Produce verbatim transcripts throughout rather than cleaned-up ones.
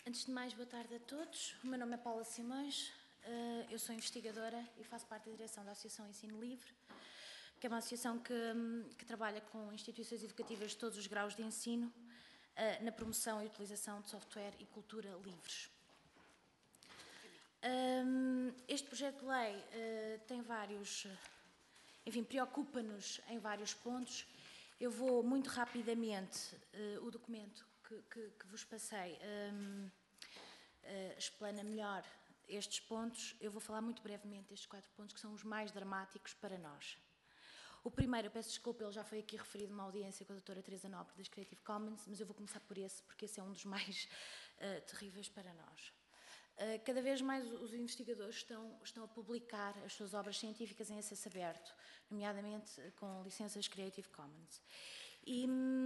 Antes de mais, boa tarde a todos. O meu nome é Paula Simões, eu sou investigadora e faço parte da direção da Associação Ensino Livre, que é uma associação que, que trabalha com instituições educativas de todos os graus de ensino na promoção e utilização de software e cultura livres. Este projeto de lei tem vários, enfim, preocupa-nos em vários pontos. Eu vou muito rapidamente, o documento que, que, que vos passei um, uh, explana melhor estes pontos. Eu vou falar muito brevemente destes quatro pontos que são os mais dramáticos para nós. O primeiro, eu peço desculpa, ele já foi aqui referido numa audiência com a doutora Teresa Nobre das Creative Commons, mas eu vou começar por esse, porque esse é um dos mais uh, terríveis para nós. Uh, cada vez mais os investigadores estão, estão a publicar as suas obras científicas em acesso aberto, nomeadamente com licenças Creative Commons. E,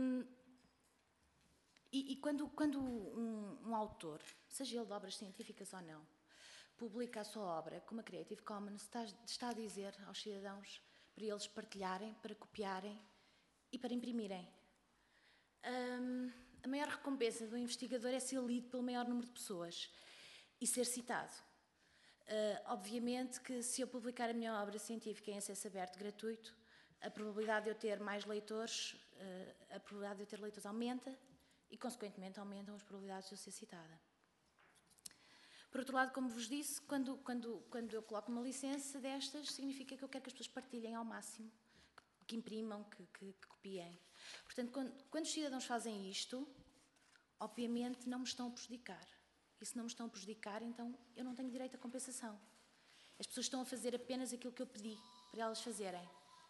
e, e quando, quando um, um autor, seja ele de obras científicas ou não, publica a sua obra com uma Creative Commons, está, está a dizer aos cidadãos para eles partilharem, para copiarem e para imprimirem. Um, a maior recompensa do investigador é ser lido pelo maior número de pessoas e ser citado. Uh, obviamente que se eu publicar a minha obra científica em acesso aberto gratuito, a probabilidade de eu ter mais leitores, uh, a probabilidade de eu ter leitores aumenta e, consequentemente, aumentam as probabilidades de eu ser citada. Por outro lado, como vos disse, quando, quando, quando eu coloco uma licença destas, significa que eu quero que as pessoas partilhem ao máximo, que, que imprimam, que, que, que copiem. Portanto, quando, quando os cidadãos fazem isto, obviamente não me estão a prejudicar. E se não me estão a prejudicar, então eu não tenho direito à compensação. As pessoas estão a fazer apenas aquilo que eu pedi para elas fazerem.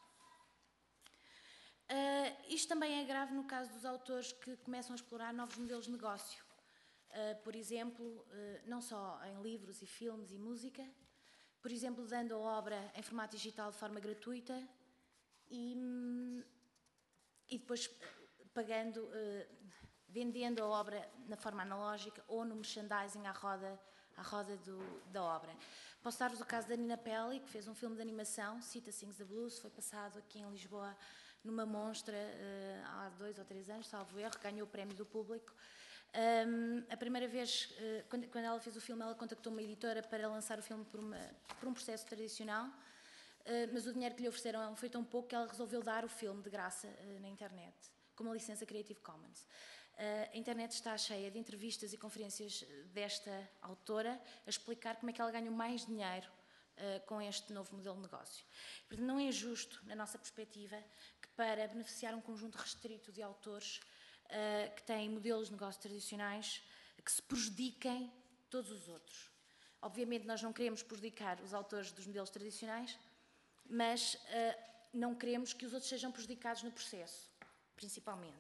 Uh, isto também é grave no caso dos autores que começam a explorar novos modelos de negócio. Uh, por exemplo, uh, não só em livros e filmes e música, por exemplo, dando a obra em formato digital de forma gratuita e, e depois pagando, uh, vendendo a obra na forma analógica ou no merchandising à roda, à roda do, da obra. Posso dar-vos o caso da Nina Pelli, que fez um filme de animação, Sita Sings the Blues, foi passado aqui em Lisboa numa monstra uh, há dois ou três anos, salvo erro, ganhou o prémio do público. Um, a primeira vez, uh, quando, quando ela fez o filme, ela contactou uma editora para lançar o filme por, uma, por um processo tradicional, uh, mas o dinheiro que lhe ofereceram foi tão pouco que ela resolveu dar o filme de graça uh, na internet, com uma licença Creative Commons. Uh, a internet está cheia de entrevistas e conferências desta autora a explicar como é que ela ganhou mais dinheiro uh, com este novo modelo de negócio. Portanto, não é justo, na nossa perspectiva, que para beneficiar um conjunto restrito de autores uh, que têm modelos de negócio tradicionais, que se prejudiquem todos os outros. Obviamente, nós não queremos prejudicar os autores dos modelos tradicionais, mas uh, não queremos que os outros sejam prejudicados no processo, principalmente.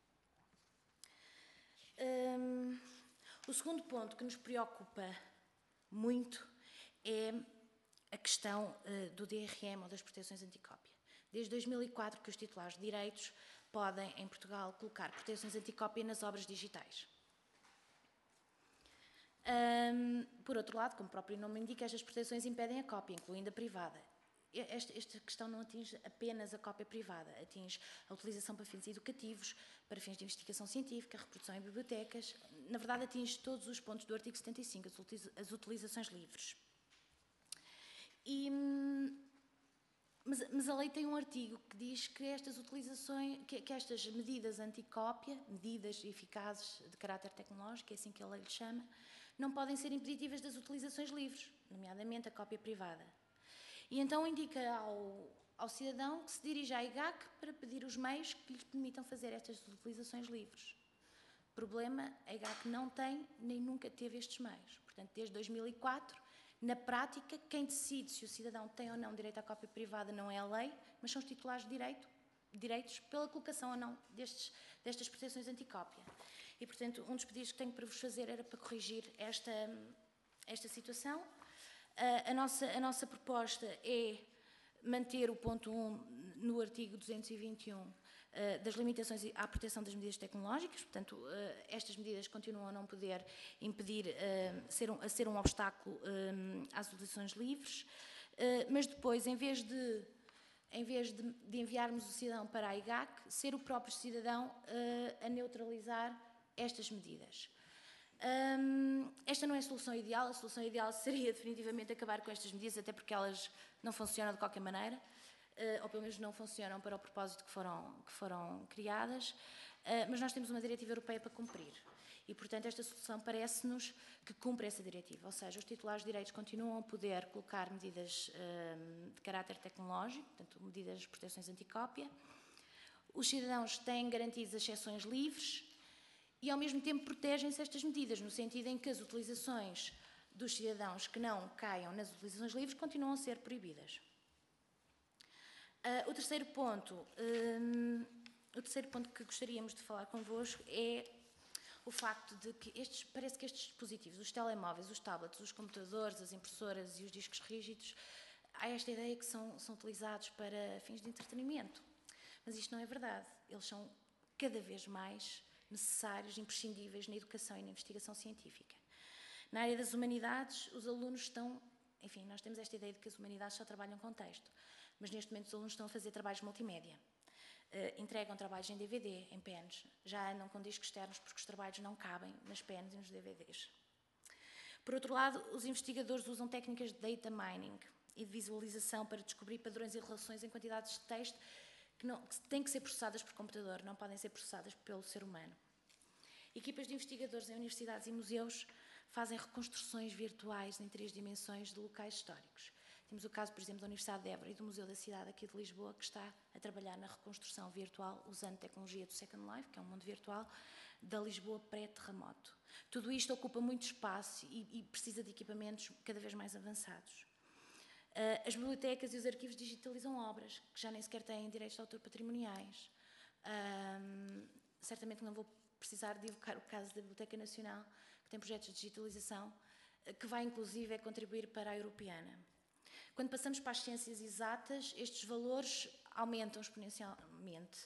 Um, o segundo ponto que nos preocupa muito é a questão uh, do D R M ou das proteções anticópia. Desde dois mil e quatro que os titulares de direitos podem, em Portugal, colocar proteções anticópia nas obras digitais. Um, por outro lado, como o próprio nome indica, estas proteções impedem a cópia, incluindo a privada. Esta, esta questão não atinge apenas a cópia privada, atinge a utilização para fins educativos, para fins de investigação científica, reprodução em bibliotecas. Na verdade, atinge todos os pontos do artigo setenta e cinco, as utilizações livres. E, mas, mas a lei tem um artigo que diz que estas utilizações, que, que estas medidas anticópia, medidas eficazes de caráter tecnológico, é assim que a lei lhe chama, não podem ser impeditivas das utilizações livres, nomeadamente a cópia privada. E então indica ao, ao cidadão que se dirija à I G A C para pedir os meios que lhes permitam fazer estas utilizações livres. Problema, a I G A C não tem nem nunca teve estes meios. Portanto, desde dois mil e quatro, na prática, quem decide se o cidadão tem ou não direito à cópia privada não é a lei, mas são os titulares de direito, direitos pela colocação ou não destes, destas proteções anticópia. E, portanto, um dos pedidos que tenho para vos fazer era para corrigir esta, esta situação. A nossa, a nossa proposta é manter o ponto um no artigo duzentos e vinte e um uh, das limitações à proteção das medidas tecnológicas, portanto, uh, estas medidas continuam a não poder impedir uh, ser um, a ser um obstáculo um, às utilizações livres, uh, mas depois, em vez de, em vez de, de enviarmos o cidadão para a I G A C, ser o próprio cidadão uh, a neutralizar estas medidas. Um, esta não é a solução ideal, a solução ideal seria definitivamente acabar com estas medidas, até porque elas não funcionam de qualquer maneira, uh, ou pelo menos não funcionam para o propósito que foram, que foram criadas, uh, mas nós temos uma diretiva europeia para cumprir. E, portanto, esta solução parece-nos que cumpre essa diretiva, ou seja, os titulares de direitos continuam a poder colocar medidas um, de caráter tecnológico, portanto, medidas de proteções anticópia. Os cidadãos têm garantidas as exceções livres e, ao mesmo tempo, protegem-se estas medidas, no sentido em que as utilizações dos cidadãos que não caiam nas utilizações livres continuam a ser proibidas. Uh, o terceiro ponto, um, o terceiro ponto que gostaríamos de falar convosco é o facto de que estes, parece que estes dispositivos, os telemóveis, os tablets, os computadores, as impressoras e os discos rígidos, há esta ideia que são, são utilizados para fins de entretenimento. Mas isto não é verdade. Eles são cada vez mais necessários, imprescindíveis na educação e na investigação científica. Na área das humanidades, os alunos estão... Enfim, nós temos esta ideia de que as humanidades só trabalham com texto, mas neste momento os alunos estão a fazer trabalhos multimédia. Uh, entregam trabalhos em D V D, em pens, já andam com discos externos porque os trabalhos não cabem nas pens e nos D V Ds. Por outro lado, os investigadores usam técnicas de data mining e de visualização para descobrir padrões e relações em quantidades de texto que, não, que têm que ser processadas por computador, não podem ser processadas pelo ser humano. Equipas de investigadores em universidades e museus fazem reconstruções virtuais em três dimensões de locais históricos. Temos o caso, por exemplo, da Universidade de Évora e do Museu da Cidade aqui de Lisboa, que está a trabalhar na reconstrução virtual, usando a tecnologia do Second Life, que é um mundo virtual, da Lisboa pré-terremoto. Tudo isto ocupa muito espaço e, e precisa de equipamentos cada vez mais avançados. Uh, as bibliotecas e os arquivos digitalizam obras, que já nem sequer têm direitos de autor patrimoniais. Um, certamente não vou precisar de evocar o caso da Biblioteca Nacional, que tem projetos de digitalização, que vai inclusive é contribuir para a Europeana. Quando passamos para as ciências exatas, estes valores aumentam exponencialmente.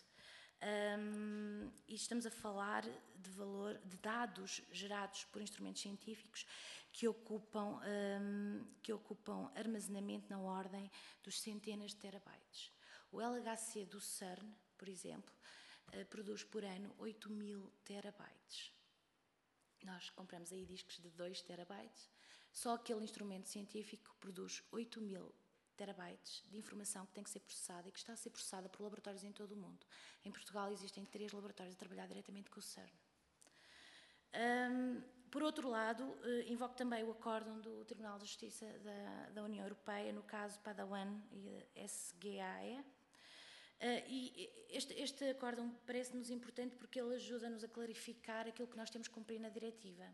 Um, e estamos a falar de, valor, de dados gerados por instrumentos científicos que ocupam, um, que ocupam armazenamento na ordem dos centenas de terabytes. O L H C do CERN, por exemplo, uh, produz por ano oito mil terabytes. Nós compramos aí discos de dois terabytes. Só aquele instrumento científico produz oito mil terabytes de informação que tem que ser processada e que está a ser processada por laboratórios em todo o mundo. Em Portugal existem três laboratórios a trabalhar diretamente com o CERN. Um, por outro lado, uh, invoco também o acórdão do Tribunal de Justiça da, da União Europeia, no caso Padawan e S G A E. Uh, e este, este acórdão parece-nos importante porque ele ajuda-nos a clarificar aquilo que nós temos que cumprir na diretiva.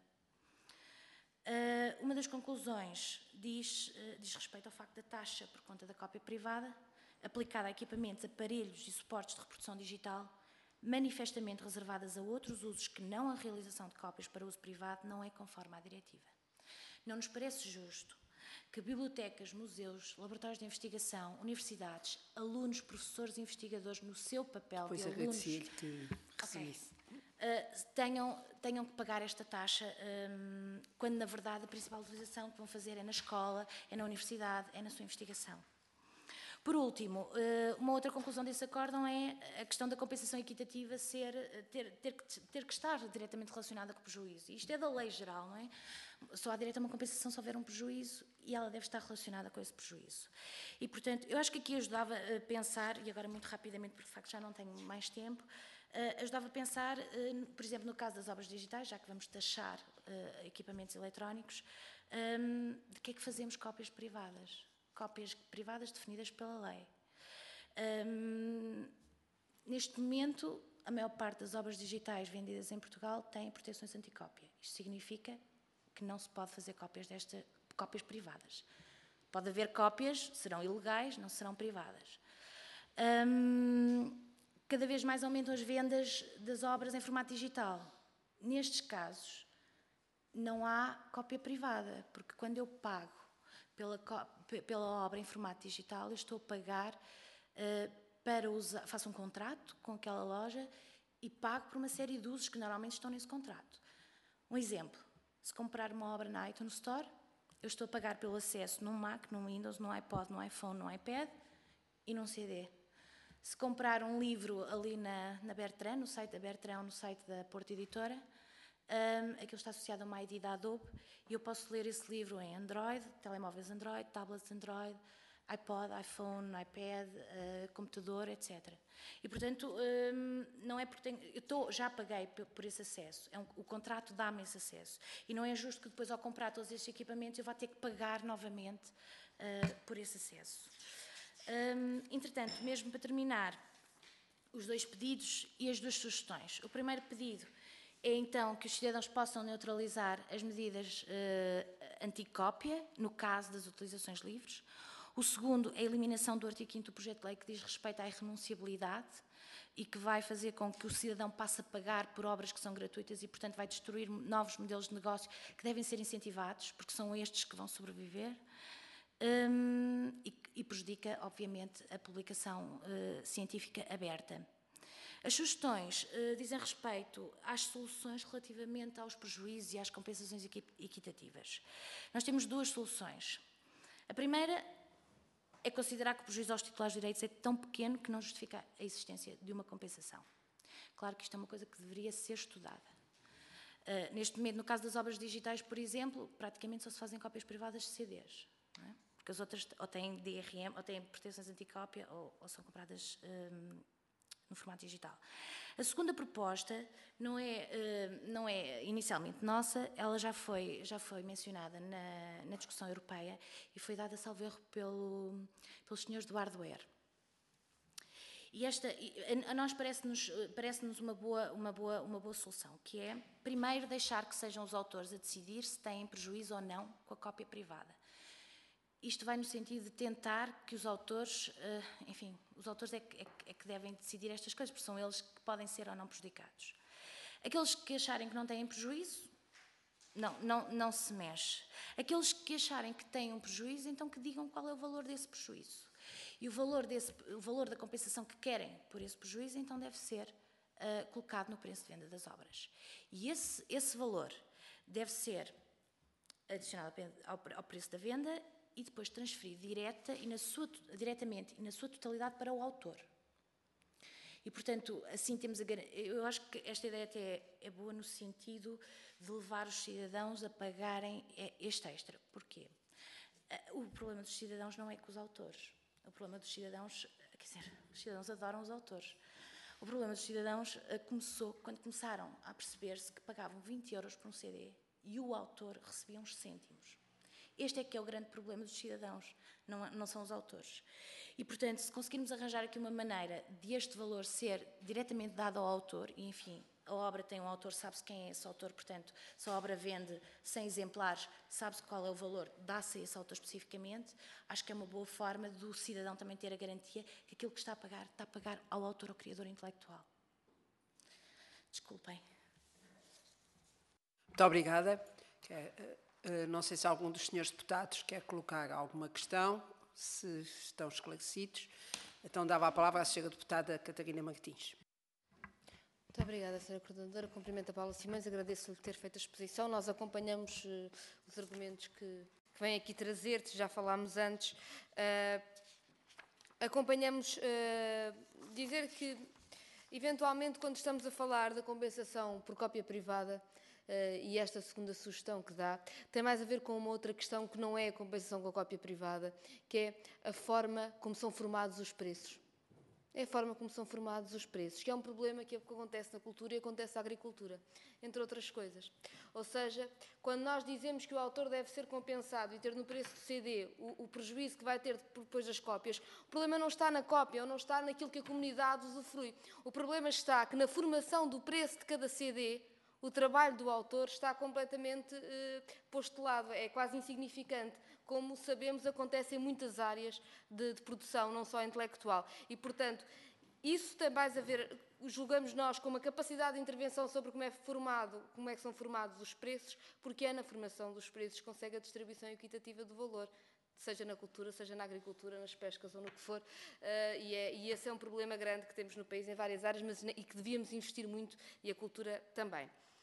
Uh, uma das conclusões diz, uh, diz respeito ao facto da taxa por conta da cópia privada, aplicada a equipamentos, aparelhos e suportes de reprodução digital, manifestamente reservadas a outros usos que não a realização de cópias para uso privado, não é conforme à diretiva. Não nos parece justo que bibliotecas, museus, laboratórios de investigação, universidades, alunos, professores e investigadores, no seu papel pois de alunos... que okay, uh, tenham, tenham que pagar esta taxa, um, quando, na verdade, a principal utilização que vão fazer é na escola, é na universidade, é na sua investigação. Por último, uh, uma outra conclusão desse acórdão é a questão da compensação equitativa ser, ter, ter, que, ter que estar diretamente relacionada com o prejuízo. Isto é da lei geral, não é? Só há direito a uma compensação se houver um prejuízo e ela deve estar relacionada com esse prejuízo. E, portanto, eu acho que aqui ajudava a pensar, e agora muito rapidamente, porque de facto já não tenho mais tempo, uh, ajudava a pensar, uh, por exemplo, no caso das obras digitais, já que vamos taxar uh, equipamentos eletrónicos, um, de que é que fazemos cópias privadas? Cópias privadas definidas pela lei. Um, neste momento, a maior parte das obras digitais vendidas em Portugal têm proteções anticópia. Isto significa que não se pode fazer cópias desta, cópias privadas. Pode haver cópias, serão ilegais, não serão privadas. Um, cada vez mais aumentam as vendas das obras em formato digital. Nestes casos, não há cópia privada, porque quando eu pago pela, pela obra em formato digital, eu estou a pagar uh, para usar, faço um contrato com aquela loja e pago por uma série de usos que normalmente estão nesse contrato. Um exemplo, se comprar uma obra na iTunes Store, eu estou a pagar pelo acesso num Mac, num Windows, num iPod, num iPhone, num iPad e num C D. Se comprar um livro ali na, na Bertrand, no site da Bertrand ou no site da Porta Editora, Um, aquilo está associado a uma I D da Adobe e eu posso ler esse livro em Android, telemóveis Android, tablets Android, iPod, iPhone, iPad, uh, computador, etcétera. E, portanto, um, não é porque tenho, eu tô, já paguei por esse acesso, é um, o contrato dá-me esse acesso. E não é justo que depois, ao comprar todos estes equipamentos, eu vá ter que pagar novamente uh, por esse acesso. Um, entretanto, mesmo para terminar, os dois pedidos e as duas sugestões. O primeiro pedido é, então, que os cidadãos possam neutralizar as medidas uh, anticópia, no caso das utilizações livres. O segundo é a eliminação do artigo quinto do projeto de lei, que diz respeito à irrenunciabilidade e que vai fazer com que o cidadão passe a pagar por obras que são gratuitas e, portanto, vai destruir novos modelos de negócio que devem ser incentivados, porque são estes que vão sobreviver. Um, e, e prejudica, obviamente, a publicação uh, científica aberta. As sugestões uh, dizem respeito às soluções relativamente aos prejuízos e às compensações equitativas. Nós temos duas soluções. A primeira é considerar que o prejuízo aos titulares de direitos é tão pequeno que não justifica a existência de uma compensação. Claro que isto é uma coisa que deveria ser estudada. Uh, neste momento, no caso das obras digitais, por exemplo, praticamente só se fazem cópias privadas de C Ds. Não é? Porque as outras ou têm D R M, ou têm proteções anticópia, ou, ou são compradas um, no formato digital. A segunda proposta não é, uh, não é inicialmente nossa, ela já foi, já foi mencionada na, na discussão europeia e foi dada, salvo erro, pelo, pelos senhores do hardware. E esta, a nós parece-nos parece-nos uma boa, uma, boa, uma boa solução, que é, primeiro, deixar que sejam os autores a decidir se têm prejuízo ou não com a cópia privada. Isto vai no sentido de tentar que os autores, enfim, os autores é que, é que devem decidir estas coisas, porque são eles que podem ser ou não prejudicados. Aqueles que acharem que não têm prejuízo, não, não, não se mexe. Aqueles que acharem que têm um prejuízo, então que digam qual é o valor desse prejuízo. E o valor, desse, o valor da compensação que querem por esse prejuízo, então deve ser uh, colocado no preço de venda das obras. E esse, esse valor deve ser adicionado ao, ao preço da venda e depois transferido direta e na sua, diretamente e na sua totalidade para o autor. E, portanto, assim temos a garantia. Eu acho que esta ideia até é, é boa no sentido de levar os cidadãos a pagarem este extra. Porquê? O problema dos cidadãos não é com os autores. O problema dos cidadãos, quer dizer, os cidadãos adoram os autores. O problema dos cidadãos começou quando começaram a perceber-se que pagavam vinte euros por um C D e o autor recebia uns cêntimos. Este é que é o grande problema dos cidadãos, não, não são os autores. E, portanto, se conseguirmos arranjar aqui uma maneira de este valor ser diretamente dado ao autor, e, enfim, a obra tem um autor, sabe-se quem é esse autor, portanto, se a obra vende cem exemplares, sabe-se qual é o valor, dá-se a esse autor especificamente, acho que é uma boa forma do cidadão também ter a garantia que aquilo que está a pagar, está a pagar ao autor, ao criador intelectual. Desculpem. Muito obrigada. Não sei se algum dos senhores deputados quer colocar alguma questão, se estão esclarecidos. Então dava a palavra à senhora deputada Catarina Martins. Muito obrigada, senhora Coordenadora. Cumprimento a Paula Simões, agradeço-lhe ter feito a exposição. Nós acompanhamos uh, os argumentos que, que vem aqui trazer, já falámos antes. Uh, acompanhamos uh, dizer que, eventualmente, quando estamos a falar da compensação por cópia privada, Uh, e esta segunda sugestão que dá, tem mais a ver com uma outra questão que não é a compensação com a cópia privada, que é a forma como são formados os preços. É a forma como são formados os preços, que é um problema que acontece na cultura e acontece na agricultura, entre outras coisas. Ou seja, quando nós dizemos que o autor deve ser compensado e ter no preço do C D o, o prejuízo que vai ter depois das cópias, o problema não está na cópia ou não está naquilo que a comunidade usufrui. O problema está que na formação do preço de cada C D, o trabalho do autor está completamente eh, postulado, é quase insignificante. Como sabemos, acontece em muitas áreas de, de produção, não só intelectual. E, portanto, isso tem mais a ver, julgamos nós, com uma capacidade de intervenção sobre como é formado, como é que são formados os preços, porque é na formação dos preços que consegue a distribuição equitativa do valor, seja na cultura, seja na agricultura, nas pescas ou no que for, uh, e, é, e esse é um problema grande que temos no país em várias áreas, mas, e que devíamos investir muito, e a cultura também.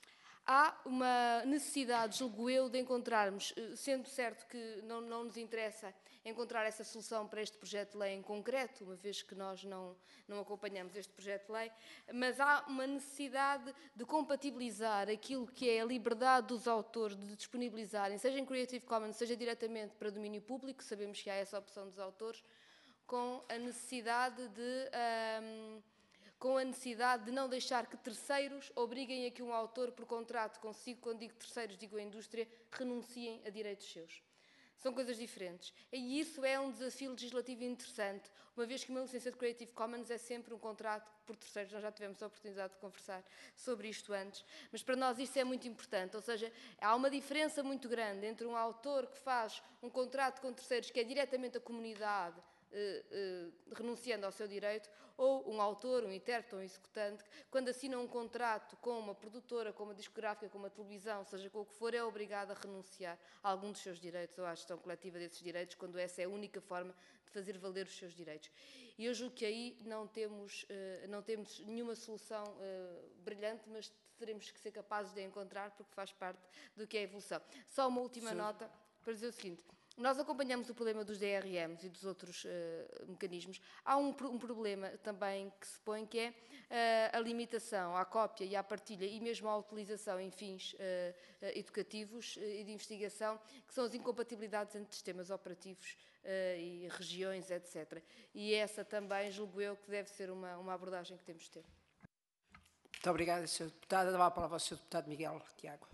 Há uma necessidade, julgo eu, de encontrarmos, sendo certo que não, não nos interessa encontrar essa solução para este projeto de lei em concreto, uma vez que nós não, não acompanhamos este projeto de lei, mas há uma necessidade de compatibilizar aquilo que é a liberdade dos autores de disponibilizarem, seja em Creative Commons, seja diretamente para domínio público, sabemos que há essa opção dos autores, com a necessidade de... Um, com a necessidade de não deixar que terceiros obriguem a que um autor, por contrato consigo, quando digo terceiros, digo a indústria, renunciem a direitos seus. São coisas diferentes. E isso é um desafio legislativo interessante, uma vez que uma licença de Creative Commons é sempre um contrato por terceiros. Nós já tivemos a oportunidade de conversar sobre isto antes, mas para nós isso é muito importante. Ou seja, há uma diferença muito grande entre um autor que faz um contrato com terceiros, que é diretamente a comunidade, Eh, eh, renunciando ao seu direito, ou um autor, um intérprete, um executante, quando assina um contrato com uma produtora, com uma discográfica, com uma televisão, seja com o que for, é obrigado a renunciar a algum dos seus direitos ou à gestão coletiva desses direitos, quando essa é a única forma de fazer valer os seus direitos. E eu julgo que aí não temos, eh, não temos nenhuma solução eh, brilhante, mas teremos que ser capazes de encontrar, porque faz parte do que é a evolução. Só uma última Sim. nota para dizer o seguinte. Nós acompanhamos o problema dos D R Ms e dos outros uh, mecanismos. Há um, um problema também que se põe, que é uh, a limitação à cópia e à partilha e mesmo à utilização em fins uh, uh, educativos uh, e de investigação, que são as incompatibilidades entre sistemas operativos uh, e regiões, etcétera. E essa também, julgo eu, que deve ser uma, uma abordagem que temos de ter. Muito obrigada, senhor Deputado. Dava a palavra ao senhor Deputado Miguel Tiago.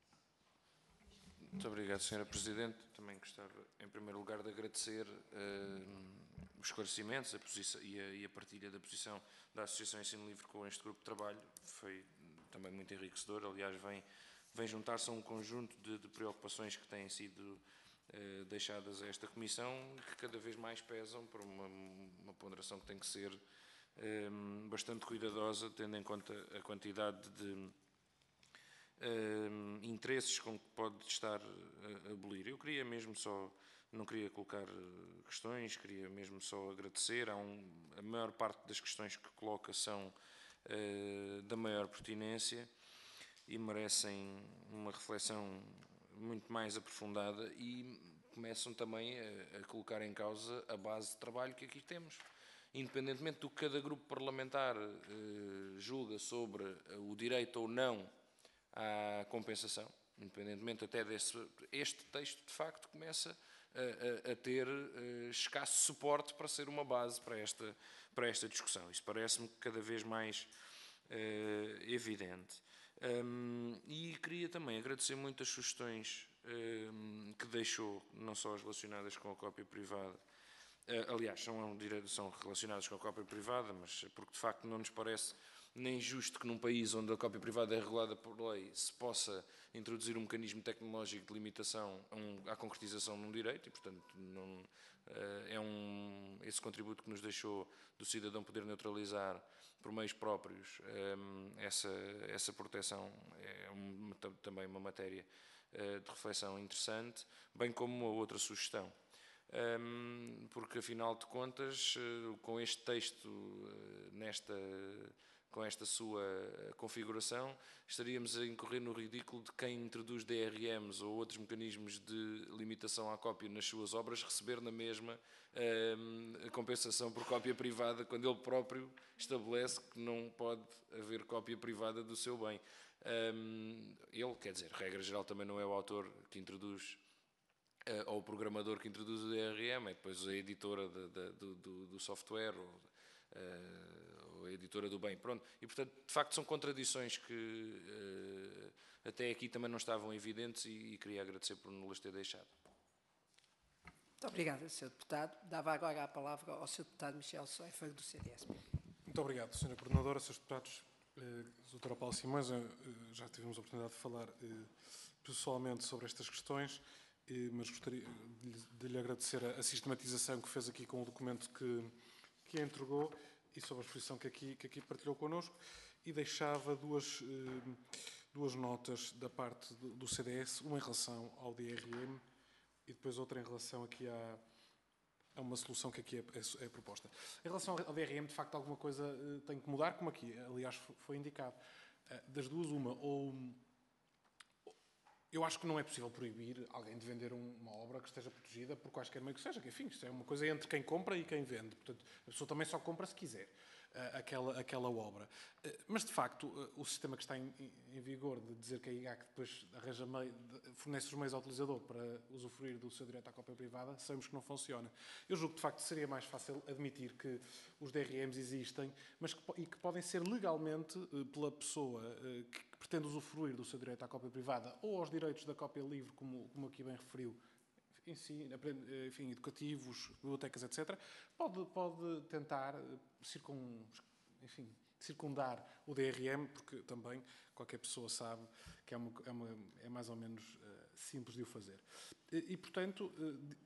Muito obrigado, senhora Presidente. Também gostava, em primeiro lugar, de agradecer uh, os esclarecimentos a posição, e, a, e a partilha da posição da Associação Ensino Livre com este grupo de trabalho. Foi também muito enriquecedor. Aliás, vem, vem juntar-se a um conjunto de, de preocupações que têm sido uh, deixadas a esta Comissão, que cada vez mais pesam por uma, uma ponderação que tem que ser uh, bastante cuidadosa, tendo em conta a quantidade de Uh, interesses com que pode estar a abolir. Eu queria mesmo só, não queria colocar questões, queria mesmo só agradecer. Há um, a maior parte das questões que coloca são uh, da maior pertinência e merecem uma reflexão muito mais aprofundada e começam também a, a colocar em causa a base de trabalho que aqui temos. Independentemente do que cada grupo parlamentar uh, julga sobre o direito ou não à compensação, independentemente até desse... Este texto, de facto, começa a, a, a ter uh, escasso suporte para ser uma base para esta, para esta discussão. Isso parece-me cada vez mais uh, evidente. Um, e queria também agradecer muito as sugestões um, que deixou, não só as relacionadas com a cópia privada, uh, aliás, são, são relacionadas com a cópia privada, mas porque, de facto, não nos parece nem justo que num país onde a cópia privada é regulada por lei se possa introduzir um mecanismo tecnológico de limitação à concretização num direito e, portanto, não, é um, esse contributo que nos deixou do cidadão poder neutralizar por meios próprios essa, essa proteção é um, também uma matéria de reflexão interessante, bem como uma outra sugestão. Porque, afinal de contas, com este texto, nesta... com esta sua configuração, estaríamos a incorrer no ridículo de quem introduz D R Ms ou outros mecanismos de limitação à cópia nas suas obras receber na mesma a compensação por cópia privada, quando ele próprio estabelece que não pode haver cópia privada do seu bem. Ele, quer dizer, regra geral, também não é o autor que introduz ou o programador que introduz o D R M, é depois a editora de, de, do, do, do software ou, uh, ou a editora do bem. Pronto. E, portanto, de facto, são contradições que uh, até aqui também não estavam evidentes e, e queria agradecer por nos las ter deixado. Muito obrigada, senhor Deputado. Dava agora a palavra ao senhor Deputado Michel Soifer, do C D S. Muito obrigado, senhora Coordenadora, senhores Deputados. Eh, doutora Paula Simões, eh, já tivemos a oportunidade de falar eh, pessoalmente sobre estas questões, mas gostaria de lhe agradecer a sistematização que fez aqui com o documento que, que entregou e sobre a exposição que aqui, que aqui partilhou connosco, e deixava duas, duas notas da parte do C D S, uma em relação ao D R M e depois outra em relação aqui à, a uma solução que aqui é, é, é proposta. Em relação ao D R M, de facto, alguma coisa tem que mudar, como aqui, aliás, foi indicado. Das duas, uma, ou eu acho que não é possível proibir alguém de vender um, uma obra que esteja protegida por quaisquer meio que seja, que enfim, isto é uma coisa entre quem compra e quem vende. Portanto, a pessoa também só compra se quiser uh, aquela, aquela obra. Uh, mas, de facto, uh, o sistema que está em, em vigor de dizer que a I G A C depois arranja meio, de, fornece os meios ao utilizador para usufruir do seu direito à cópia privada, sabemos que não funciona. Eu julgo que, de facto, seria mais fácil admitir que os D R Ms existem, mas que, e que podem ser legalmente, uh, pela pessoa uh, que que pretende usufruir do seu direito à cópia privada ou aos direitos da cópia livre, como, como aqui bem referiu, enfim, enfim, educativos, bibliotecas, etcétera, pode, pode tentar circun, enfim, circundar o D R M, porque também qualquer pessoa sabe que é, uma, é, uma, é mais ou menos uh, simples de o fazer. E, e portanto, uh,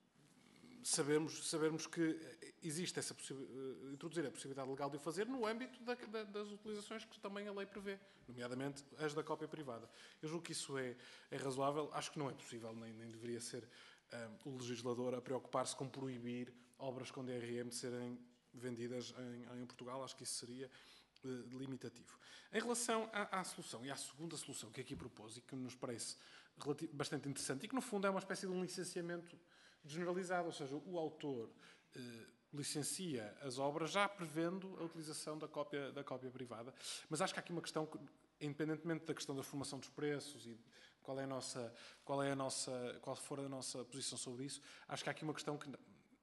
Sabemos, sabemos que existe essa possibilidade, introduzir a possibilidade legal de o fazer no âmbito da, da, das utilizações que também a lei prevê, nomeadamente as da cópia privada. Eu julgo que isso é, é razoável, acho que não é possível, nem, nem deveria ser um, o legislador a preocupar-se com proibir obras com D R M de serem vendidas em, em Portugal, acho que isso seria uh, limitativo. Em relação à, à solução, e à segunda solução que aqui propôs e que nos parece bastante interessante e que no fundo é uma espécie de um licenciamento generalizado, ou seja, o autor eh, licencia as obras já prevendo a utilização da cópia, da cópia privada. Mas acho que há aqui uma questão, que, independentemente da questão da formação dos preços e qual é a nossa, qual é a nossa, qual for a nossa posição sobre isso, acho que há aqui uma questão que,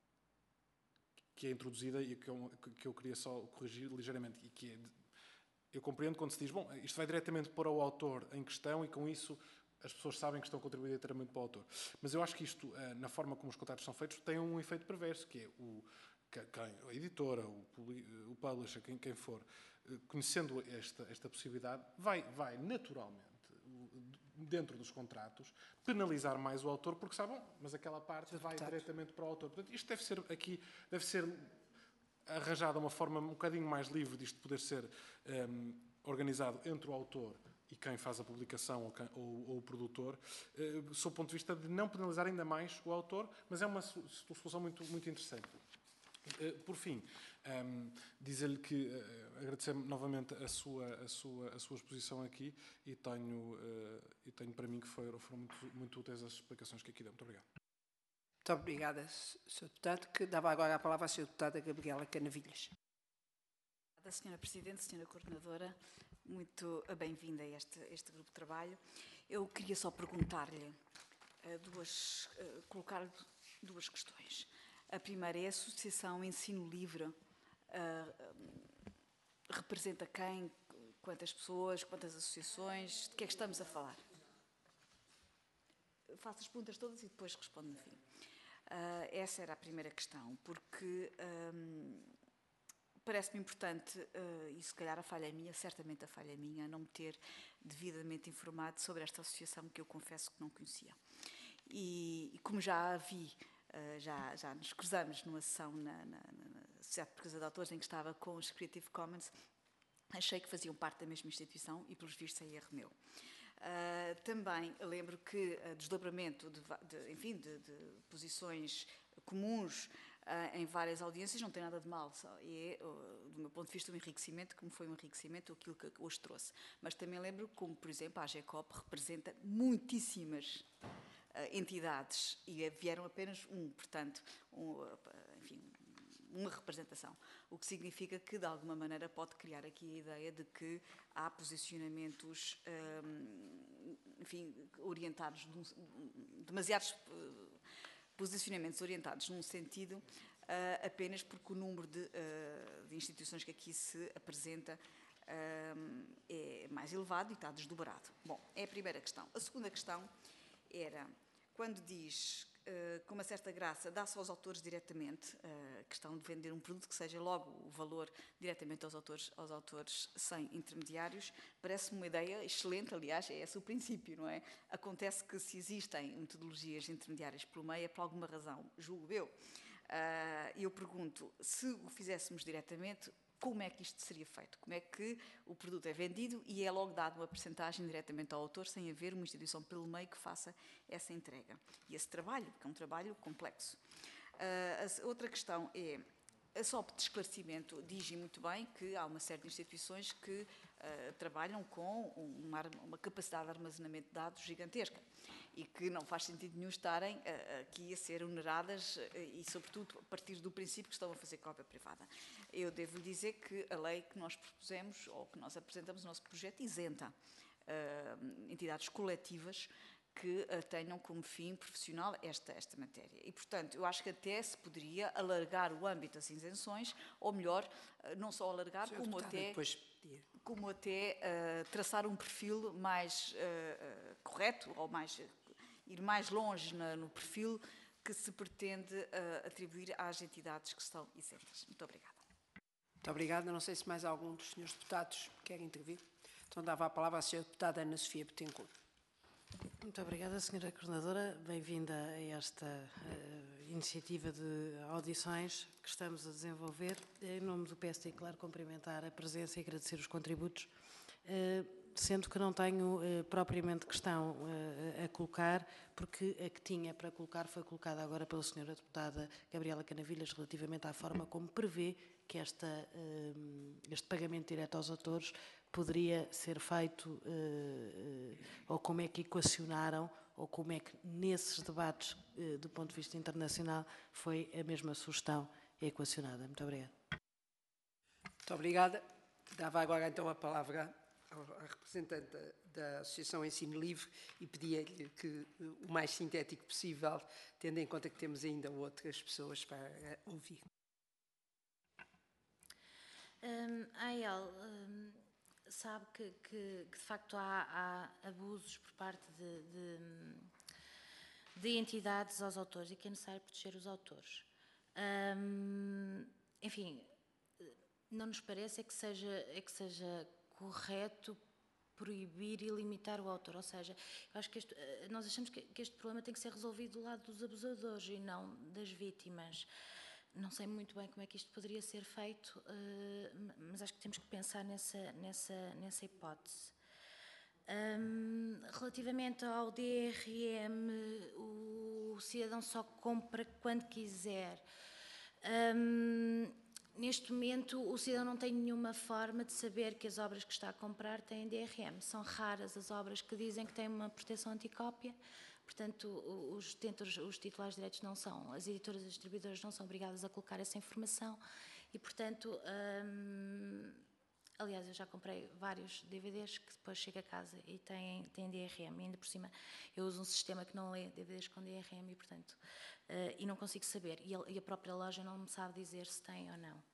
que é introduzida e que eu, que eu queria só corrigir ligeiramente, e que é, eu compreendo quando se diz, bom, isto vai diretamente para o autor em questão e com isso as pessoas sabem que estão a contribuir diretamente para o autor. Mas eu acho que isto, na forma como os contratos são feitos, tem um efeito perverso, que é o, a editora, o, o publisher, quem, quem for, conhecendo esta, esta possibilidade, vai, vai naturalmente, dentro dos contratos, penalizar mais o autor, porque sabe, bom, mas aquela parte vai diretamente para o autor. Portanto, isto deve ser aqui, deve ser arranjada uma forma um bocadinho mais livre disto poder ser um, organizado entre o autor e quem faz a publicação ou, quem, ou, ou o produtor, eh, sob o ponto de vista de não penalizar ainda mais o autor, mas é uma solução muito, muito interessante. Eh, por fim, um, dizer-lhe que uh, agradecer novamente a sua, a, sua, a sua exposição aqui e tenho, uh, e tenho para mim que foram, foram muito, muito úteis as explicações que aqui deu. Muito obrigado. Muito obrigada, senhor Deputado, que dava agora a palavra à senhora Deputada Gabriela Canavilhas. Obrigada, senhora Presidente, senhora Coordenadora. Muito bem-vinda a este, este grupo de trabalho. Eu queria só perguntar-lhe, uh, duas, uh, colocar duas questões. A primeira é a Associação Ensino Livre. Uh, uh, representa quem? Quantas pessoas? Quantas associações? De que é que estamos a falar? Faço as perguntas todas e depois respondo no fim. Uh, essa era a primeira questão, porque um, parece-me importante, uh, e se calhar a falha é minha, certamente a falha é minha, não me ter devidamente informado sobre esta associação que eu confesso que não conhecia. E, e como já a vi, uh, já, já nos cruzamos numa sessão na, na, na Sociedade Portuguesa de Autores em que estava com os Creative Commons, achei que faziam parte da mesma instituição e, pelos vistos, é erro meu. Uh, também lembro que o uh, desdobramento de, de, enfim, de, de posições comuns uh, em várias audiências não tem nada de mal, só é, uh, do meu ponto de vista, um enriquecimento, como foi um enriquecimento aquilo que hoje trouxe. Mas também lembro como, por exemplo, a AGECOP representa muitíssimas uh, entidades e vieram apenas um, portanto, um, uh, enfim, uma representação, o que significa que, de alguma maneira, pode criar aqui a ideia de que há posicionamentos, hum, enfim, orientados, demasiados posicionamentos orientados num sentido uh, apenas porque o número de, uh, de instituições que aqui se apresenta uh, é mais elevado e está desdobrado. Bom, é a primeira questão. A segunda questão era, quando diz Uh, com uma certa graça, dá-se aos autores diretamente uh, a questão de vender um produto que seja logo o valor diretamente aos autores, aos autores sem intermediários, parece-me uma ideia excelente, aliás, é esse o princípio, não é? Acontece que se existem metodologias intermediárias pelo meio, é por alguma razão, julgo eu. Uh, eu pergunto, se o fizéssemos diretamente, como é que isto seria feito? Como é que o produto é vendido e é logo dado uma percentagem diretamente ao autor, sem haver uma instituição pelo meio que faça essa entrega? E esse trabalho, que é um trabalho complexo. Uh, a outra questão é, a S O P de esclarecimento diz muito bem que há uma série de instituições que uh, trabalham com uma, uma capacidade de armazenamento de dados gigantesca e que não faz sentido nenhum estarem uh, aqui a ser oneradas uh, e, sobretudo, a partir do princípio que estão a fazer cópia privada. Eu devo lhe dizer que a lei que nós propusemos, ou que nós apresentamos no nosso projeto, isenta uh, entidades coletivas que uh, tenham como fim profissional esta, esta matéria. E, portanto, eu acho que até se poderia alargar o âmbito das isenções, ou melhor, uh, não só alargar, Senhora como deputada, até, depois... como até uh, traçar um perfil mais uh, uh, correto, ou mais, uh, ir mais longe na, no perfil que se pretende uh, atribuir às entidades que estão isentas. Muito obrigada. Muito obrigada. Não sei se mais algum dos senhores deputados quer intervir. Então dava a palavra à senhora deputada Ana Sofia Betancourt. Muito obrigada, senhora Coordenadora. Bem-vinda a esta uh, iniciativa de audições que estamos a desenvolver. Em nome do P S D, claro, cumprimentar a presença e agradecer os contributos, uh, sendo que não tenho uh, propriamente questão uh, a colocar, porque a que tinha para colocar foi colocada agora pela senhora deputada Gabriela Canavilhas relativamente à forma como prevê que esta, uh, este pagamento direto aos autores poderia ser feito, uh, uh, ou como é que equacionaram, ou como é que nesses debates, uh, do ponto de vista internacional, foi a mesma sugestão equacionada. Muito obrigada. Muito obrigada. Dava agora então a palavra à representante da, da Associação Ensino Livre e pedia-lhe que o mais sintético possível, tendo em conta que temos ainda outras pessoas para ouvir. Um, Aiel, um, sabe que, que, que de facto há, há abusos por parte de, de, de entidades aos autores e que é necessário proteger os autores. Um, enfim, não nos parece é que seja, é que seja correto proibir e limitar o autor, ou seja, eu acho que este, nós achamos que, que este problema tem que ser resolvido do lado dos abusadores e não das vítimas. Não sei muito bem como é que isto poderia ser feito, mas acho que temos que pensar nessa, nessa, nessa hipótese. Um, relativamente ao D R M, o cidadão só compra quando quiser. Um, neste momento, o cidadão não tem nenhuma forma de saber que as obras que está a comprar têm D R M. São raras as obras que dizem que têm uma proteção anticópia. Portanto, os, detentores, os titulares de direitos não são, as editoras e as distribuidoras não são obrigadas a colocar essa informação e, portanto, hum, aliás, eu já comprei vários D V Ds que depois chego a casa e têm, têm D R M, e ainda por cima eu uso um sistema que não lê D V Ds com D R M e, portanto, uh, e não consigo saber, e a, e a própria loja não me sabe dizer se tem ou não.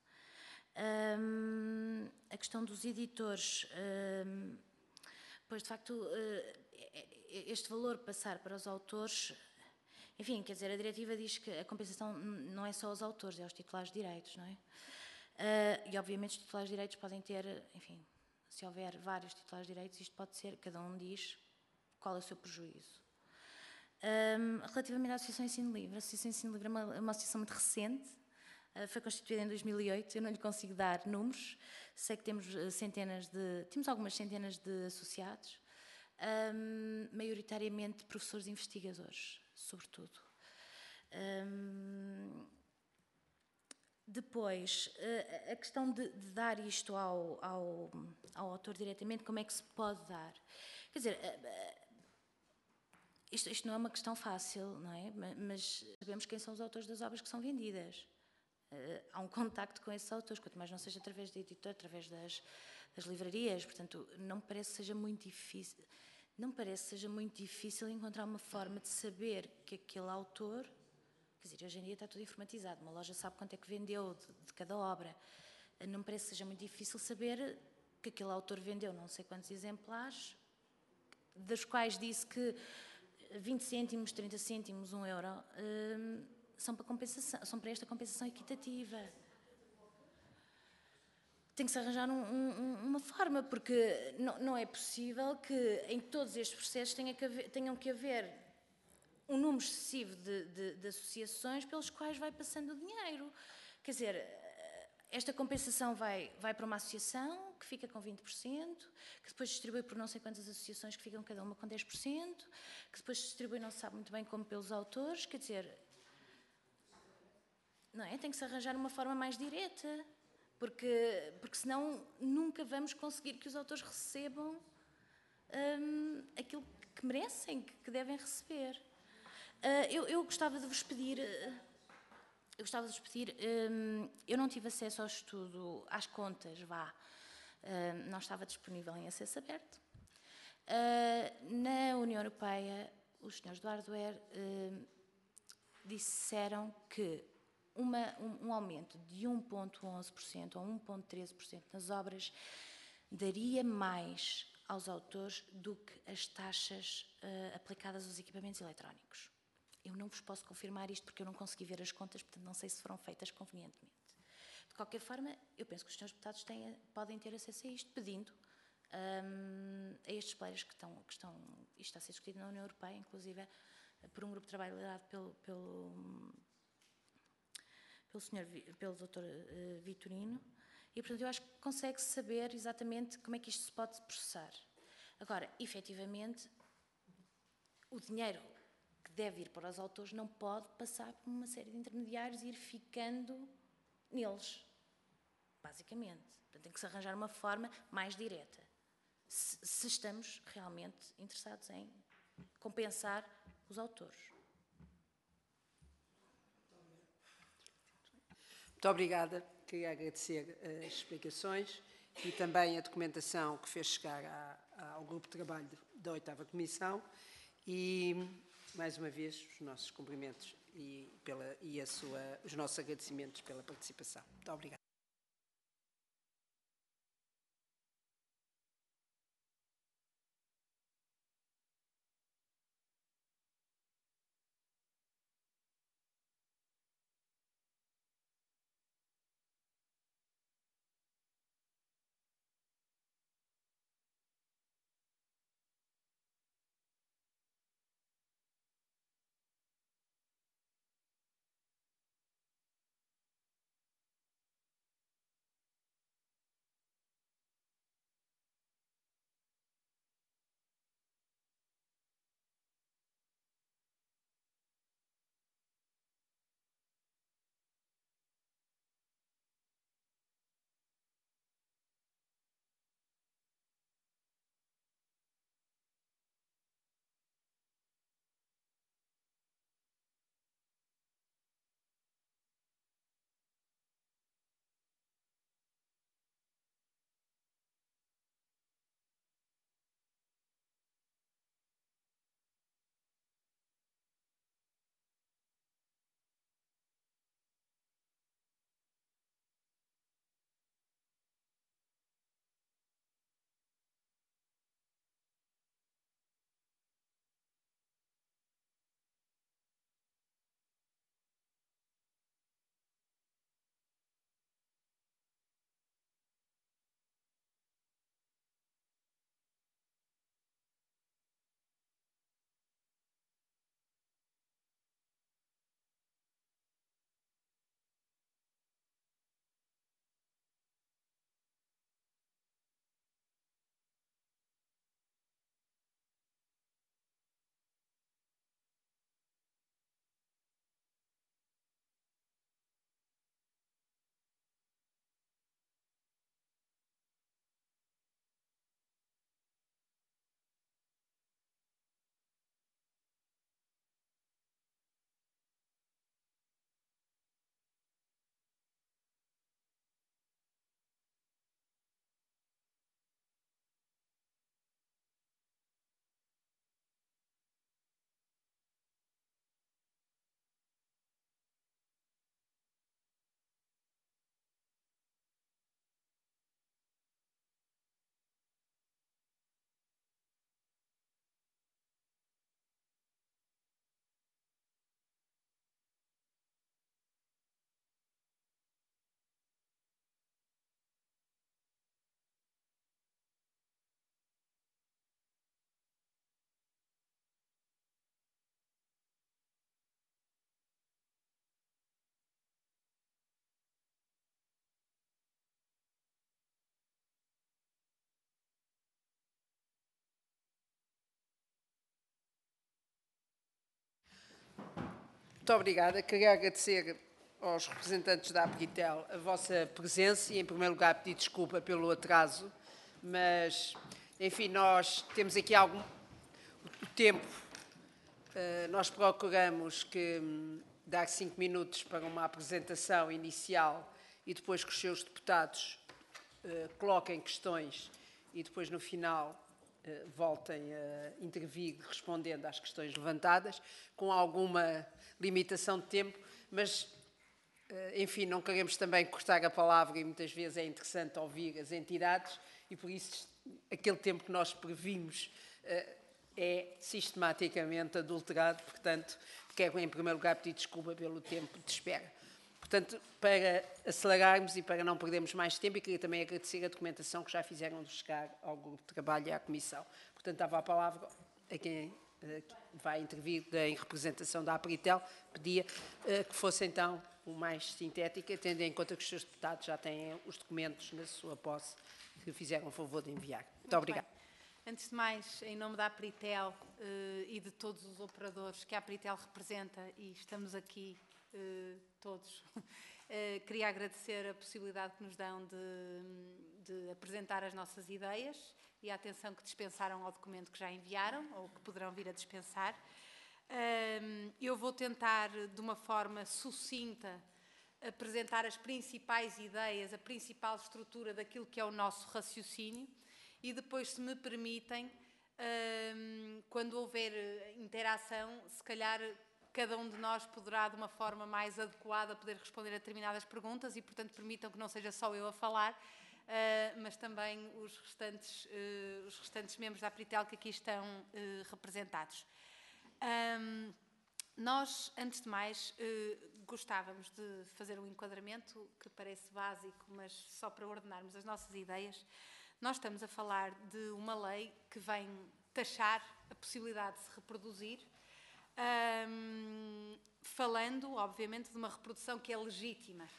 Hum, a questão dos editores, hum, pois de facto... Uh, este valor passar para os autores, enfim, quer dizer, a diretiva diz que a compensação não é só aos autores, é aos titulares de direitos, não é? Uh, e obviamente os titulares de direitos podem ter, enfim, se houver vários titulares de direitos, isto pode ser, cada um diz qual é o seu prejuízo. Um, relativamente à Associação Ensino Livre, a Associação Ensino Livre é uma, uma associação muito recente, uh, foi constituída em dois mil e oito, eu não lhe consigo dar números, sei que temos centenas de, temos algumas centenas de associados, Um, maioritariamente professores investigadores, sobretudo. Um, depois, a, a questão de, de dar isto ao, ao, ao autor diretamente, como é que se pode dar? Quer dizer, isto, isto não é uma questão fácil, não é? Mas sabemos quem são os autores das obras que são vendidas. Uh, há um contacto com esses autores, quanto mais não seja através da editora, através das, das livrarias, portanto, não me parece que seja muito difícil, não me parece que seja muito difícil encontrar uma forma de saber que aquele autor, quer dizer, hoje em dia está tudo informatizado, uma loja sabe quanto é que vendeu de, de cada obra, não me parece que seja muito difícil saber que aquele autor vendeu não sei quantos exemplares, dos quais disse que vinte cêntimos, trinta cêntimos, um euro, hum, são para compensação, são para esta compensação equitativa. Tem que se arranjar um, um, uma forma, porque não, não é possível que em todos estes processos tenha que haver, tenham que haver um número excessivo de, de, de associações pelos quais vai passando o dinheiro. Quer dizer, esta compensação vai, vai para uma associação que fica com vinte por cento, que depois distribui por não sei quantas associações que ficam cada uma com dez por cento, que depois distribui não se sabe muito bem como pelos autores, quer dizer, não é? Tem que se arranjar uma forma mais direta. Porque, porque senão nunca vamos conseguir que os autores recebam hum, aquilo que merecem, que devem receber. Uh, eu, eu gostava de vos pedir... Eu gostava de vos pedir... Hum, eu não tive acesso ao estudo, às contas, vá. Uh, não estava disponível em acesso aberto. Uh, na União Europeia, os senhores do hardware uh, disseram que uma, um, um aumento de um vírgula onze por cento ou um vírgula treze por cento nas obras daria mais aos autores do que as taxas uh, aplicadas aos equipamentos eletrónicos. Eu não vos posso confirmar isto porque eu não consegui ver as contas, portanto não sei se foram feitas convenientemente. De qualquer forma, eu penso que os senhores deputados têm, podem ter acesso a isto, pedindo um, a estes players que estão, que estão... Isto está a ser discutido na União Europeia, inclusive por um grupo de trabalho liderado pelo... pelo pelo, senhor, pelo doutor uh, Vitorino, e, portanto, eu acho que consegue-se saber exatamente como é que isto se pode processar. Agora, efetivamente, o dinheiro que deve ir para os autores não pode passar por uma série de intermediários e ir ficando neles, basicamente. Portanto, tem que se arranjar uma forma mais direta, se, se estamos realmente interessados em compensar os autores. Muito obrigada. Queria agradecer as explicações e também a documentação que fez chegar à, ao Grupo de Trabalho da oitava Comissão e, mais uma vez, os nossos cumprimentos e, pela, e a sua, os nossos agradecimentos pela participação. Muito obrigada. Muito obrigada. Queria agradecer aos representantes da Apritel a vossa presença e, em primeiro lugar, pedir desculpa pelo atraso, mas, enfim, nós temos aqui algum o tempo. Uh, nós procuramos que um, dar cinco minutos para uma apresentação inicial e depois que os seus deputados uh, coloquem questões e depois, no final, uh, voltem a intervir respondendo às questões levantadas, com alguma limitação de tempo, mas, uh, enfim, não queremos também cortar a palavra e muitas vezes é interessante ouvir as entidades e, por isso, aquele tempo que nós previmos uh, é sistematicamente adulterado, portanto, quero em primeiro lugar pedir desculpa pelo tempo de espera. Portanto, para acelerarmos e para não perdermos mais tempo, e queria também agradecer a documentação que já fizeram de chegar ao grupo de trabalho e à Comissão. Portanto, dava a palavra a quem vai intervir em representação da Apritel, pedia que fosse então o mais sintética, tendo em conta que os seus deputados já têm os documentos na sua posse que fizeram o favor de enviar. Muito, Muito obrigada. Bem. Antes de mais, em nome da Apritel eh, e de todos os operadores que a Apritel representa, e estamos aqui eh, todos, eh, queria agradecer a possibilidade que nos dão de, de apresentar as nossas ideias e a atenção que dispensaram ao documento que já enviaram, ou que poderão vir a dispensar. Um, eu vou tentar, de uma forma sucinta, apresentar as principais ideias, a principal estrutura daquilo que é o nosso raciocínio, e depois, se me permitem, um, quando houver interação, se calhar cada um de nós poderá, de uma forma mais adequada, poder responder a determinadas perguntas e, portanto, permitam que não seja só eu a falar, uh, mas também os restantes, uh, os restantes membros da Apritel que aqui estão uh, representados. Um, nós, antes de mais, uh, gostávamos de fazer um enquadramento que parece básico, mas só para ordenarmos as nossas ideias. Nós estamos a falar de uma lei que vem taxar a possibilidade de se reproduzir, um, falando, obviamente, de uma reprodução que é legítima.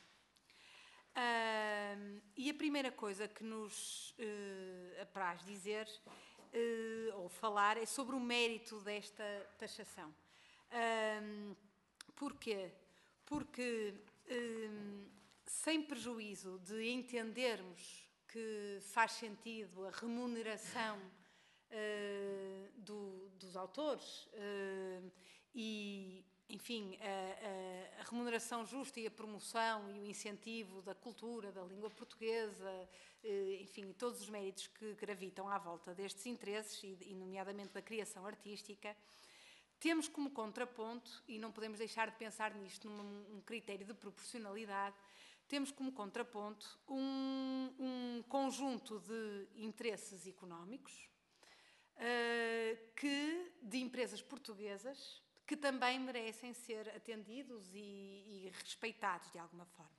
Um, e a primeira coisa que nos uh, apraz dizer uh, ou falar é sobre o mérito desta taxação. Um, porquê? Porque, um, sem prejuízo de entendermos que faz sentido a remuneração uh, do, dos autores uh, e, enfim, a, a, a remuneração justa e a promoção e o incentivo da cultura, da língua portuguesa, uh, enfim, todos os méritos que gravitam à volta destes interesses e, e nomeadamente da criação artística, temos como contraponto, e não podemos deixar de pensar nisto num um critério de proporcionalidade, temos como contraponto um, um conjunto de interesses económicos uh, que, de empresas portuguesas que também merecem ser atendidos e, e respeitados de alguma forma.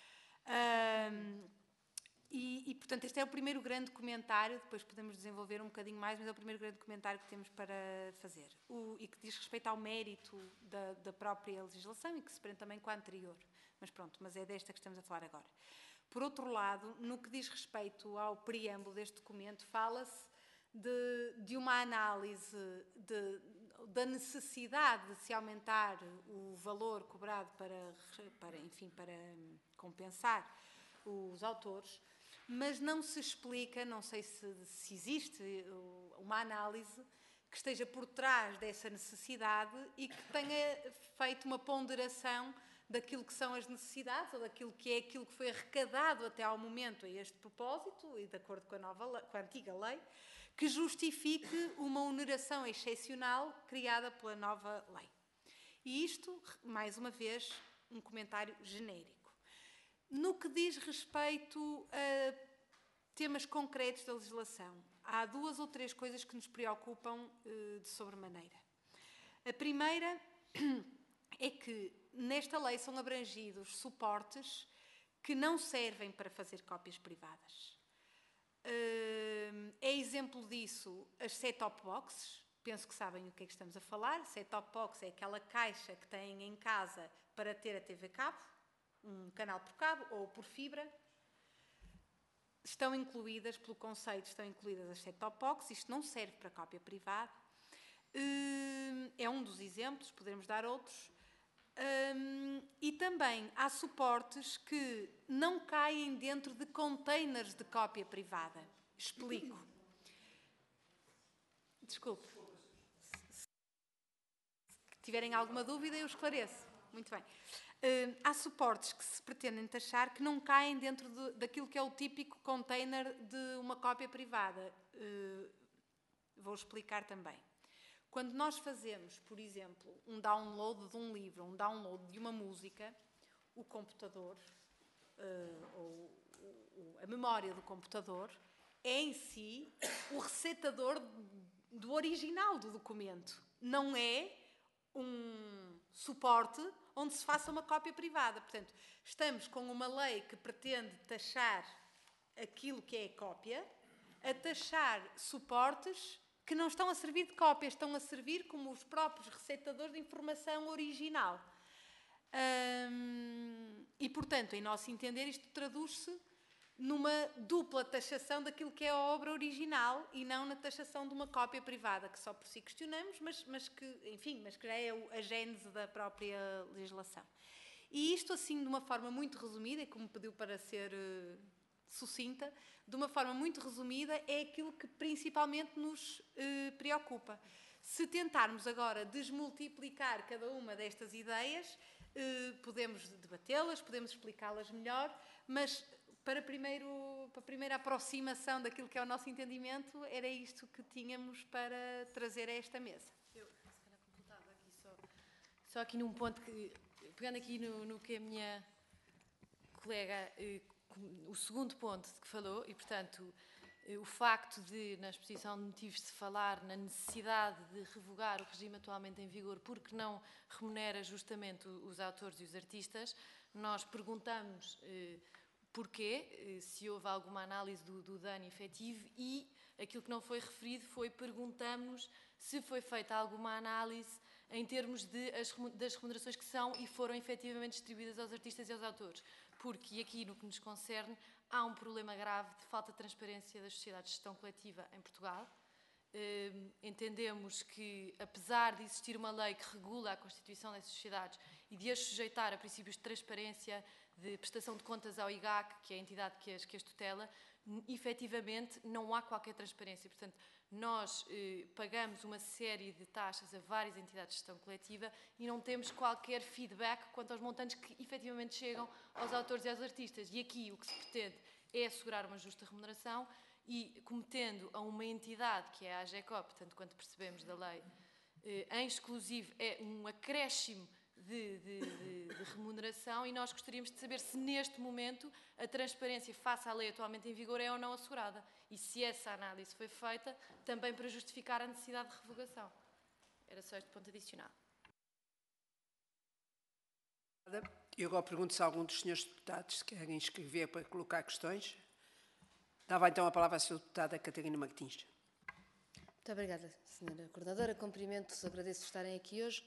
Uh, e, e, portanto, este é o primeiro grande comentário, depois podemos desenvolver um bocadinho mais, mas é o primeiro grande comentário que temos para fazer, o, e que diz respeito ao mérito da, da própria legislação e que se prende também com a anterior. Mas pronto, mas é desta que estamos a falar agora. Por outro lado, no que diz respeito ao preâmbulo deste documento, fala-se de, de uma análise de, da necessidade de se aumentar o valor cobrado para, para, enfim, para compensar os autores, mas não se explica, não sei se, se existe uma análise que esteja por trás dessa necessidade e que tenha feito uma ponderação daquilo que são as necessidades ou daquilo que é aquilo que foi arrecadado até ao momento a este propósito e de acordo com a, nova, com a antiga lei, que justifique uma oneração excepcional criada pela nova lei. E isto, mais uma vez, um comentário genérico. No que diz respeito a temas concretos da legislação, há duas ou três coisas que nos preocupam uh, de sobremaneira. A primeira é que nesta lei são abrangidos suportes que não servem para fazer cópias privadas. Uh, é exemplo disso as set-top boxes, penso que sabem o que é que estamos a falar. Set-top box é aquela caixa que têm em casa para ter a T V cabo, um canal por cabo ou por fibra. Estão incluídas, pelo conceito, estão incluídas as set-top boxes, isto não serve para cópia privada. Uh, é um dos exemplos, poderemos dar outros. Um, e também há suportes que não caem dentro de containers de cópia privada. Explico. Desculpe. Se tiverem alguma dúvida, eu esclareço. Muito bem. Uh, há suportes que se pretendem taxar que não caem dentro de, daquilo que é o típico container de uma cópia privada. Uh, vou explicar também. Quando nós fazemos, por exemplo, um download de um livro, um download de uma música, o computador, uh, ou, ou a memória do computador, é em si o receptador do original do documento. Não é um suporte onde se faça uma cópia privada. Portanto, estamos com uma lei que pretende taxar aquilo que é a cópia, a taxar suportes que não estão a servir de cópia, estão a servir como os próprios receptadores de informação original. Hum, e, portanto, em nosso entender, isto traduz-se numa dupla taxação daquilo que é a obra original e não na taxação de uma cópia privada, que só por si questionamos, mas, mas, que, enfim, mas que já é a gênese da própria legislação. E isto, assim, de uma forma muito resumida, e como pediu para ser uh, sucinta, de uma forma muito resumida, é aquilo que principalmente nos uh, preocupa. Se tentarmos agora desmultiplicar cada uma destas ideias, uh, podemos debatê-las, podemos explicá-las melhor, mas para, primeiro, para a primeira aproximação daquilo que é o nosso entendimento, era isto que tínhamos para trazer a esta mesa. Eu, se calhar, completava aqui só, só aqui num ponto que, pegando aqui no, no que a minha colega, eh, o segundo ponto de que falou, e, portanto, eh, o facto de, na exposição de motivos, se falar na necessidade de revogar o regime atualmente em vigor porque não remunera justamente os autores e os artistas, nós perguntamos eh, porquê, se houve alguma análise do, do dano efetivo, e aquilo que não foi referido foi perguntamos se foi feita alguma análise em termos de as, das remunerações que são e foram efetivamente distribuídas aos artistas e aos autores. Porque aqui, no que nos concerne, há um problema grave de falta de transparência das sociedades de gestão coletiva em Portugal. Uh, entendemos que, apesar de existir uma lei que regula a constituição dessas sociedades e de as sujeitar a princípios de transparência, de prestação de contas ao I G A C, que é a entidade que as, que as tutela, efetivamente não há qualquer transparência. Portanto, nós eh, pagamos uma série de taxas a várias entidades de gestão coletiva e não temos qualquer feedback quanto aos montantes que efetivamente chegam aos autores e aos artistas. E aqui o que se pretende é assegurar uma justa remuneração e, cometendo a uma entidade, que é a AGECOP, tanto quanto percebemos da lei, eh, em exclusivo, é um acréscimo De, de, de, de remuneração, e nós gostaríamos de saber se neste momento a transparência face à lei atualmente em vigor é ou não assegurada e se essa análise foi feita também para justificar a necessidade de revogação. Era só este ponto adicional. Eu agora pergunto se algum dos senhores deputados querem inscrever para colocar questões. Dava então a palavra à senhora deputada Catarina Martins. Muito obrigada, senhora Coordenadora. Cumprimento-os, agradeço por estarem aqui hoje.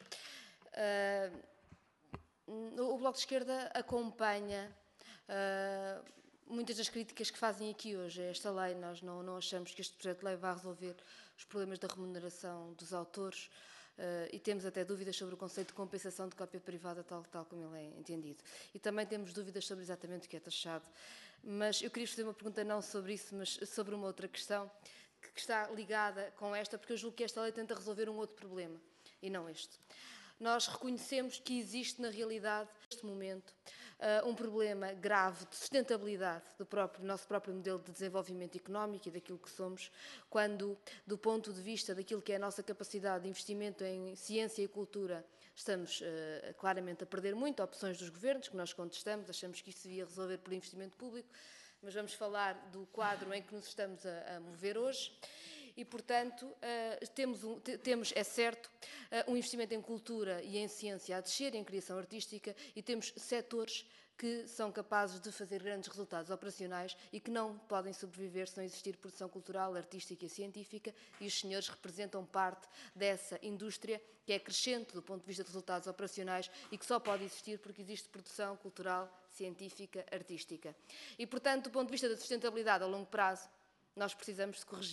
Uh, o Bloco de Esquerda acompanha uh, muitas das críticas que fazem aqui hoje a esta lei. Nós não, não achamos que este projeto de lei vá resolver os problemas da remuneração dos autores uh, e temos até dúvidas sobre o conceito de compensação de cópia privada, tal, tal como ele é entendido. E também temos dúvidas sobre exatamente o que é taxado. Mas eu queria fazer uma pergunta não sobre isso, mas sobre uma outra questão que está ligada com esta, porque eu julgo que esta lei tenta resolver um outro problema e não este. Nós reconhecemos que existe, na realidade, neste momento, uh, um problema grave de sustentabilidade do próprio, nosso próprio modelo de desenvolvimento económico e daquilo que somos, quando, do ponto de vista daquilo que é a nossa capacidade de investimento em ciência e cultura, estamos uh, claramente a perder muito opções dos governos, que nós contestamos, achamos que isso devia resolver por investimento público, mas vamos falar do quadro em que nos estamos a, a mover hoje. E, portanto, uh, temos, um, temos, é certo, uh, um investimento em cultura e em ciência a descer, em criação artística, e temos setores que são capazes de fazer grandes resultados operacionais e que não podem sobreviver se não existir produção cultural, artística e científica, e os senhores representam parte dessa indústria que é crescente do ponto de vista de resultados operacionais e que só pode existir porque existe produção cultural, científica, artística. E, portanto, do ponto de vista da sustentabilidade a longo prazo, nós precisamos de corrigir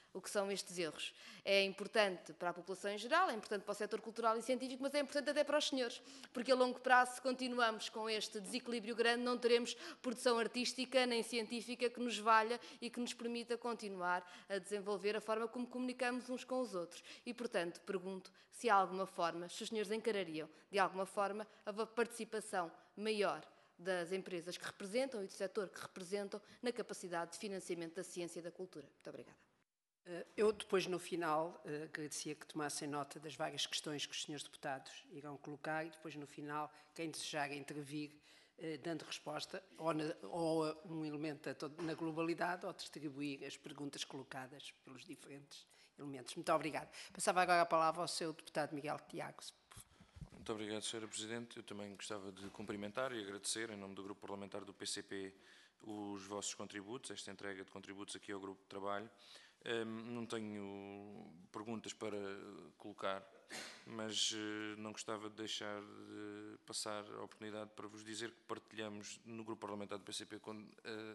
o que são estes erros. É importante para a população em geral, é importante para o setor cultural e científico, mas é importante até para os senhores, porque a longo prazo, se continuamos com este desequilíbrio grande, não teremos produção artística nem científica que nos valha e que nos permita continuar a desenvolver a forma como comunicamos uns com os outros. E, portanto, pergunto se há alguma forma, se os senhores encarariam, de alguma forma, a participação maior das empresas que representam e do setor que representam na capacidade de financiamento da ciência e da cultura. Muito obrigada. Eu, depois, no final, agradecia que tomassem nota das várias questões que os senhores deputados irão colocar e, depois, no final, quem desejar intervir, dando resposta, ou, na, ou um elemento na globalidade, ou distribuir as perguntas colocadas pelos diferentes elementos. Muito obrigada. Passava agora a palavra ao seu deputado Miguel Tiago. Muito obrigado, senhora Presidente. Eu também gostava de cumprimentar e agradecer, em nome do Grupo Parlamentar do P C P, os vossos contributos, esta entrega de contributos aqui ao Grupo de Trabalho. Um, não tenho perguntas para colocar, mas uh, não gostava de deixar de passar a oportunidade para vos dizer que partilhamos no Grupo Parlamentar do P C P com, uh,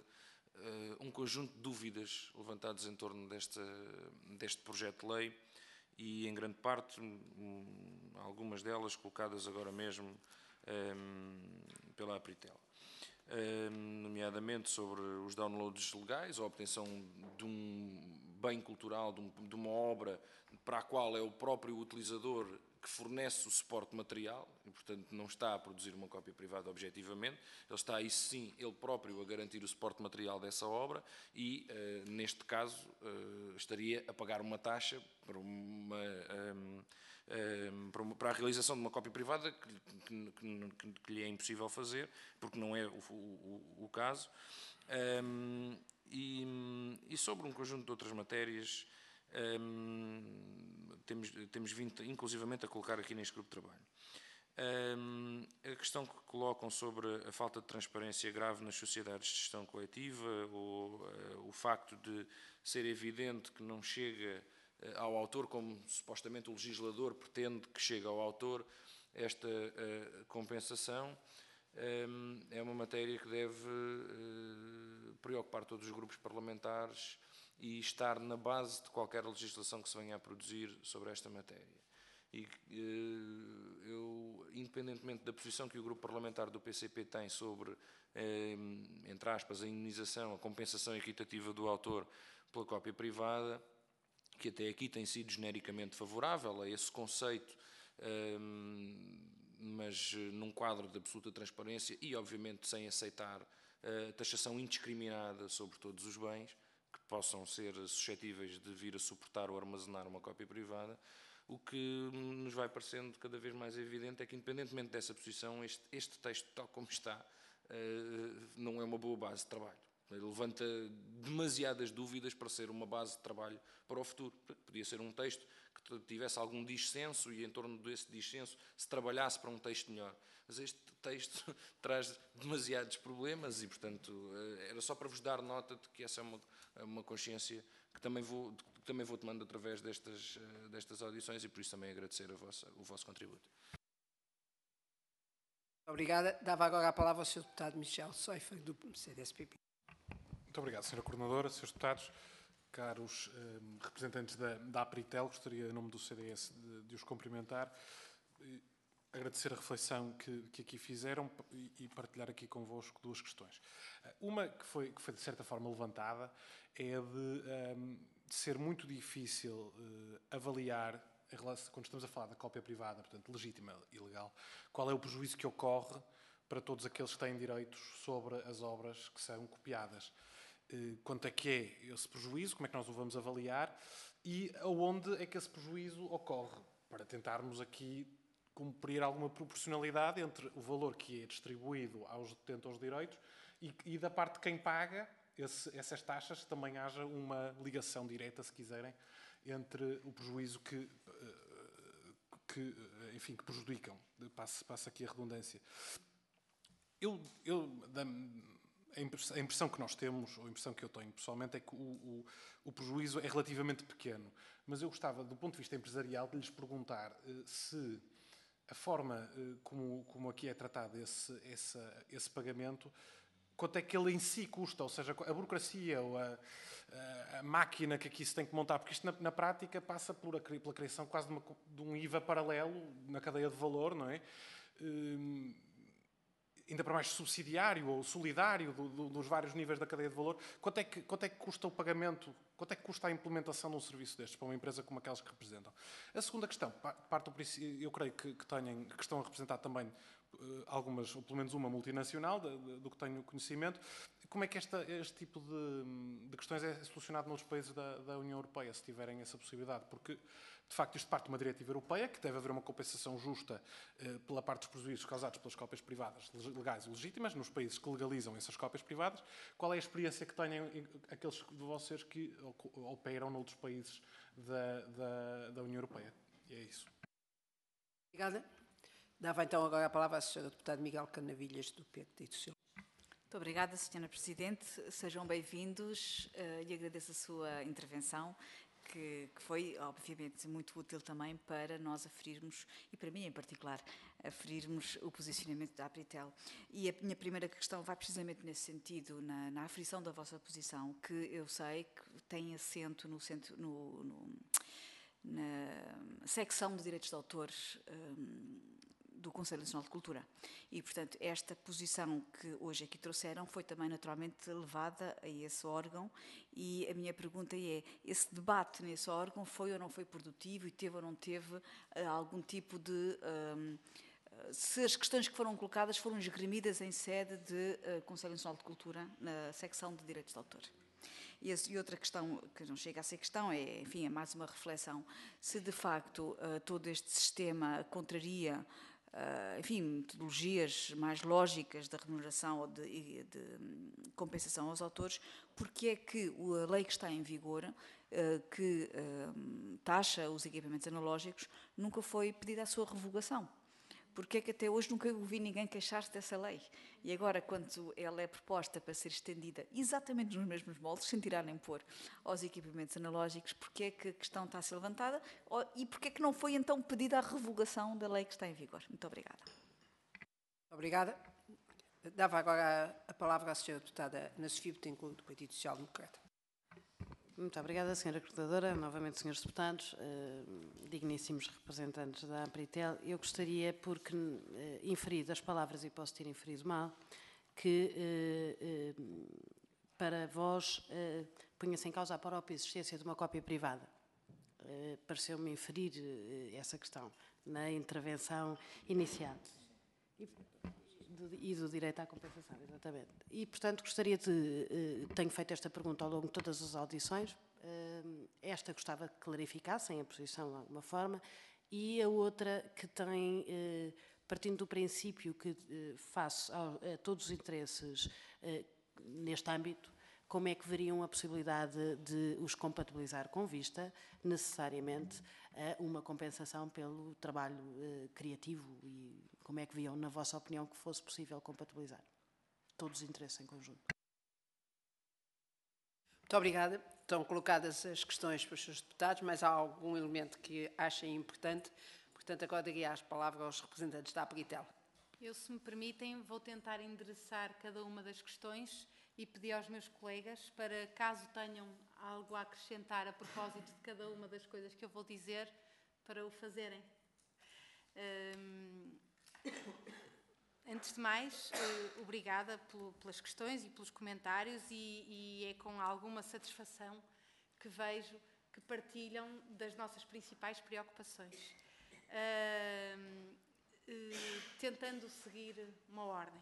uh, um conjunto de dúvidas levantadas em torno desta, deste projeto de lei e, em grande parte, um, algumas delas colocadas agora mesmo um, pela Apritel. Um, nomeadamente sobre os downloads legais, a obtenção de um bem cultural, de, um, de uma obra para a qual é o próprio utilizador que fornece o suporte material e, portanto, não está a produzir uma cópia privada objetivamente, ele está aí sim, ele próprio, a garantir o suporte material dessa obra e, uh, neste caso, uh, estaria a pagar uma taxa para, uma, um, um, para, uma, para a realização de uma cópia privada que, que, que, que lhe é impossível fazer, porque não é o, o, o caso. Um, e, e sobre um conjunto de outras matérias, um, temos, temos vindo inclusivamente a colocar aqui neste grupo de trabalho. Um, a questão que colocam sobre a falta de transparência grave nas sociedades de gestão coletiva, ou uh, o facto de ser evidente que não chega uh, ao autor, como supostamente o legislador pretende que chegue ao autor, esta uh, compensação, um, é uma matéria que deve uh, preocupar todos os grupos parlamentares e estar na base de qualquer legislação que se venha a produzir sobre esta matéria. E eu, independentemente da posição que o grupo parlamentar do P C P tem sobre, entre aspas, a indenização, a compensação equitativa do autor pela cópia privada, que até aqui tem sido genericamente favorável a esse conceito, mas num quadro de absoluta transparência e, obviamente, sem aceitar a taxação indiscriminada sobre todos os bens que possam ser suscetíveis de vir a suportar ou armazenar uma cópia privada. O que nos vai parecendo cada vez mais evidente é que, independentemente dessa posição, este, este texto, tal como está, não é uma boa base de trabalho. Ele levanta demasiadas dúvidas para ser uma base de trabalho para o futuro. Podia ser um texto que tivesse algum dissenso e, em torno desse dissenso, se trabalhasse para um texto melhor. Mas este texto traz demasiados problemas e, portanto, era só para vos dar nota de que essa é uma, uma consciência que também vou, que também vou tomando através destas, destas audições e, por isso, também agradecer a vossa, o vosso contributo. Obrigada. Dava agora a palavra ao senhor deputado Michel Soifa, do C D S P P. Muito obrigado, senhora Coordenadora, senhores deputados, caros eh, representantes da, da Apritel, gostaria, em nome do C D S, de, de os cumprimentar, e agradecer a reflexão que, que aqui fizeram e, e partilhar aqui convosco duas questões. Uma que foi, que foi de certa forma levantada é de, um, de ser muito difícil uh, avaliar, em relação, quando estamos a falar da cópia privada, portanto legítima e legal, qual é o prejuízo que ocorre para todos aqueles que têm direitos sobre as obras que são copiadas. Quanto é que é esse prejuízo, como é que nós o vamos avaliar e aonde é que esse prejuízo ocorre, para tentarmos aqui cumprir alguma proporcionalidade entre o valor que é distribuído aos detentores de direitos e, e da parte de quem paga esse, essas taxas também haja uma ligação direta, se quiserem, entre o prejuízo que, que, enfim, que prejudicam. Passa, passa aqui a redundância. Eu... eu A impressão que nós temos, ou a impressão que eu tenho pessoalmente, é que o, o, o prejuízo é relativamente pequeno. Mas eu gostava, do ponto de vista empresarial, de lhes perguntar eh, se a forma eh, como, como aqui é tratado esse, esse, esse pagamento quanto é que ele em si custa, ou seja, a burocracia ou a, a, a máquina que aqui se tem que montar, porque isto na, na prática passa pela, pela criação quase de, uma, de um I V A paralelo na cadeia de valor, não é? Hum, ainda para mais subsidiário ou solidário do, do, dos vários níveis da cadeia de valor. Quanto é, que, quanto é que custa o pagamento, quanto é que custa a implementação de um serviço destes para uma empresa como aquelas que representam? A segunda questão, parte do princípio, eu creio que, que, tenham, que estão a representar também uh, algumas, ou pelo menos uma multinacional, de, de, do que tenho conhecimento. Como é que esta, este tipo de, de questões é solucionado nos países da, da União Europeia, se tiverem essa possibilidade? Porque, de facto, isto parte de uma diretiva europeia, que deve haver uma compensação justa eh, pela parte dos prejuízos causados pelas cópias privadas legais e legítimas, nos países que legalizam essas cópias privadas. Qual é a experiência que tenham aqueles de vocês que operam noutros países da, da, da União Europeia? E é isso. Obrigada. Dava então agora a palavra à senhora deputada Miguel Canavilhas, do P T Socialista. Muito obrigada, senhora Presidente. Sejam bem-vindos uh, e agradeço a sua intervenção, que, que foi, obviamente, muito útil também para nós aferirmos, e para mim em particular, aferirmos o posicionamento da Apritel. E a minha primeira questão vai precisamente nesse sentido, na, na aferição da vossa posição, que eu sei que tem assento no, centro, no, no, na secção de direitos de autores um, do Conselho Nacional de Cultura. E, portanto, esta posição que hoje aqui trouxeram foi também naturalmente levada a esse órgão, e a minha pergunta é, esse debate nesse órgão foi ou não foi produtivo e teve ou não teve uh, algum tipo de... Um, se as questões que foram colocadas foram esgrimidas em sede de uh, Conselho Nacional de Cultura, na secção de direitos de autor. E, e outra questão, que não chega a ser questão, é, enfim, é mais uma reflexão, se de facto uh, todo este sistema contraria Uh, enfim, metodologias mais lógicas da remuneração ou de, de, de compensação aos autores, porque é que a lei que está em vigor, uh, que uh, taxa os equipamentos analógicos, nunca foi pedida a sua revogação? Porque é que até hoje nunca ouvi ninguém queixar-se dessa lei? E agora, quando ela é proposta para ser estendida exatamente nos mesmos moldes, sem tirar nem pôr aos equipamentos analógicos, porque é que a questão está a ser levantada e porque é que não foi então pedida a revogação da lei que está em vigor? Muito obrigada. Obrigada. Dava agora a palavra à senhora deputada Ana Sofia Betancourt, do Partido Social Democrata. Muito obrigada, senhora Coordenadora, novamente, senhores deputados, eh, digníssimos representantes da Apritel. Eu gostaria, porque eh, inferi das palavras, e posso ter inferido mal, que eh, eh, para vós eh, punha-se em causa a própria existência de uma cópia privada. Eh, Pareceu-me inferir eh, essa questão na intervenção inicial. E, Do, e do direito à compensação, exatamente. E, portanto, gostaria de... Eh, tenho feito esta pergunta ao longo de todas as audições. Eh, esta gostava que clarificassem a posição de alguma forma. E a outra que tem, eh, partindo do princípio que eh, face ao, a todos os interesses eh, neste âmbito, como é que veriam a possibilidade de os compatibilizar com vista, necessariamente, a uma compensação pelo trabalho eh, criativo, e como é que viam, na vossa opinião, que fosse possível compatibilizar todos os interesses em conjunto? Muito obrigada. Estão colocadas as questões para os senhores deputados, mas há algum elemento que achem importante. Portanto, agora daria as palavras aos representantes da Apritel. Eu, se me permitem, vou tentar endereçar cada uma das questões e pedir aos meus colegas para, caso tenham algo a acrescentar a propósito de cada uma das coisas que eu vou dizer, para o fazerem. Hum, antes de mais, uh, obrigada pelo, pelas questões e pelos comentários, e, e é com alguma satisfação que vejo que partilham das nossas principais preocupações. Uh, uh, tentando seguir uma ordem.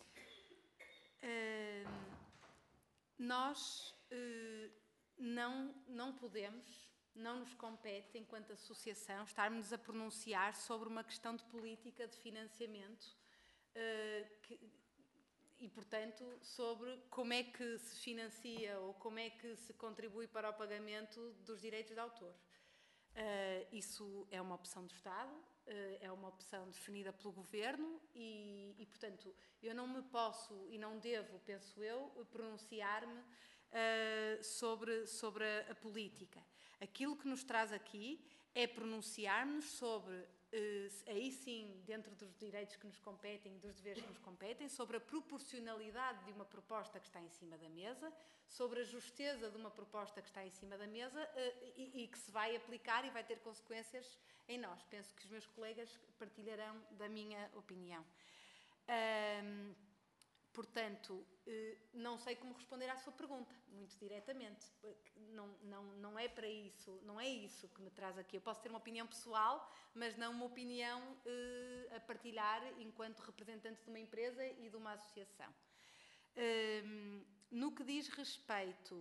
Uh, nós uh, não, não podemos, não nos compete, enquanto associação, estarmos a pronunciar sobre uma questão de política de financiamento uh, que, e, portanto, sobre como é que se financia ou como é que se contribui para o pagamento dos direitos de autor. Uh, isso é uma opção do Estado, uh, é uma opção definida pelo Governo e, e, portanto, eu não me posso e não devo, penso eu, pronunciar-me uh, sobre, sobre a, a política. Aquilo que nos traz aqui é pronunciar-nos sobre, aí sim, dentro dos direitos que nos competem, dos deveres que nos competem, sobre a proporcionalidade de uma proposta que está em cima da mesa, sobre a justeza de uma proposta que está em cima da mesa e, e que se vai aplicar e vai ter consequências em nós. Penso que os meus colegas partilharão da minha opinião. Um, portanto, não sei como responder à sua pergunta, muito diretamente. Não, não, não é para isso, não é isso que me traz aqui. Eu posso ter uma opinião pessoal, mas não uma opinião uh, a partilhar enquanto representante de uma empresa e de uma associação. Um, no que diz respeito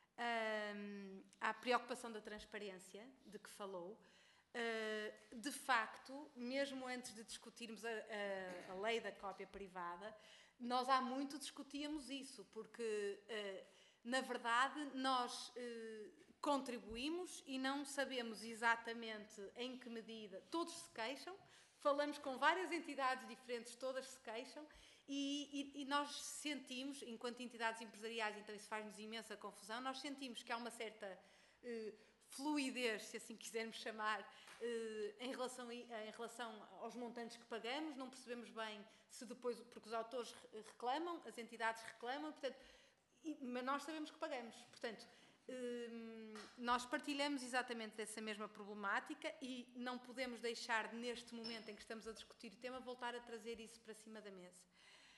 um, à preocupação da transparência, de que falou, uh, de facto, mesmo antes de discutirmos a, a, a lei da cópia privada, nós há muito discutíamos isso, porque, uh, na verdade, nós uh, contribuímos e não sabemos exatamente em que medida. Todos se queixam, falamos com várias entidades diferentes, todas se queixam, e, e, e nós sentimos, enquanto entidades empresariais, então isso faz-nos imensa confusão, nós sentimos que há uma certa uh, fluidez, se assim quisermos chamar, uh, em, relação a, em relação aos montantes que pagamos, não percebemos bem se depois, porque os autores reclamam, as entidades reclamam, portanto, e, mas nós sabemos que pagamos. Portanto, uh, nós partilhamos exatamente dessa mesma problemática e não podemos deixar, neste momento em que estamos a discutir o tema, voltar a trazer isso para cima da mesa.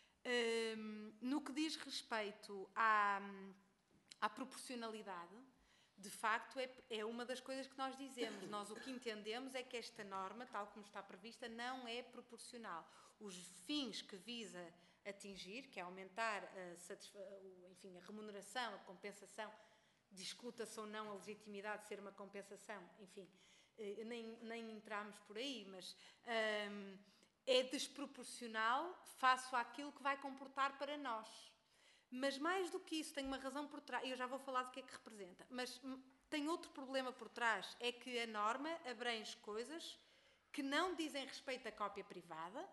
Um, no que diz respeito à, à proporcionalidade, de facto, é, é uma das coisas que nós dizemos. Nós o que entendemos é que esta norma, tal como está prevista, não é proporcional. Os fins que visa atingir, que é aumentar a, enfim, a remuneração, a compensação, discuta-se ou não a legitimidade de ser uma compensação, enfim, nem, nem entramos por aí, mas... Um, é desproporcional face àquilo que vai comportar para nós. Mas mais do que isso, tem uma razão por trás, eu já vou falar do que é que representa, mas tem outro problema por trás, é que a norma abrange coisas que não dizem respeito à cópia privada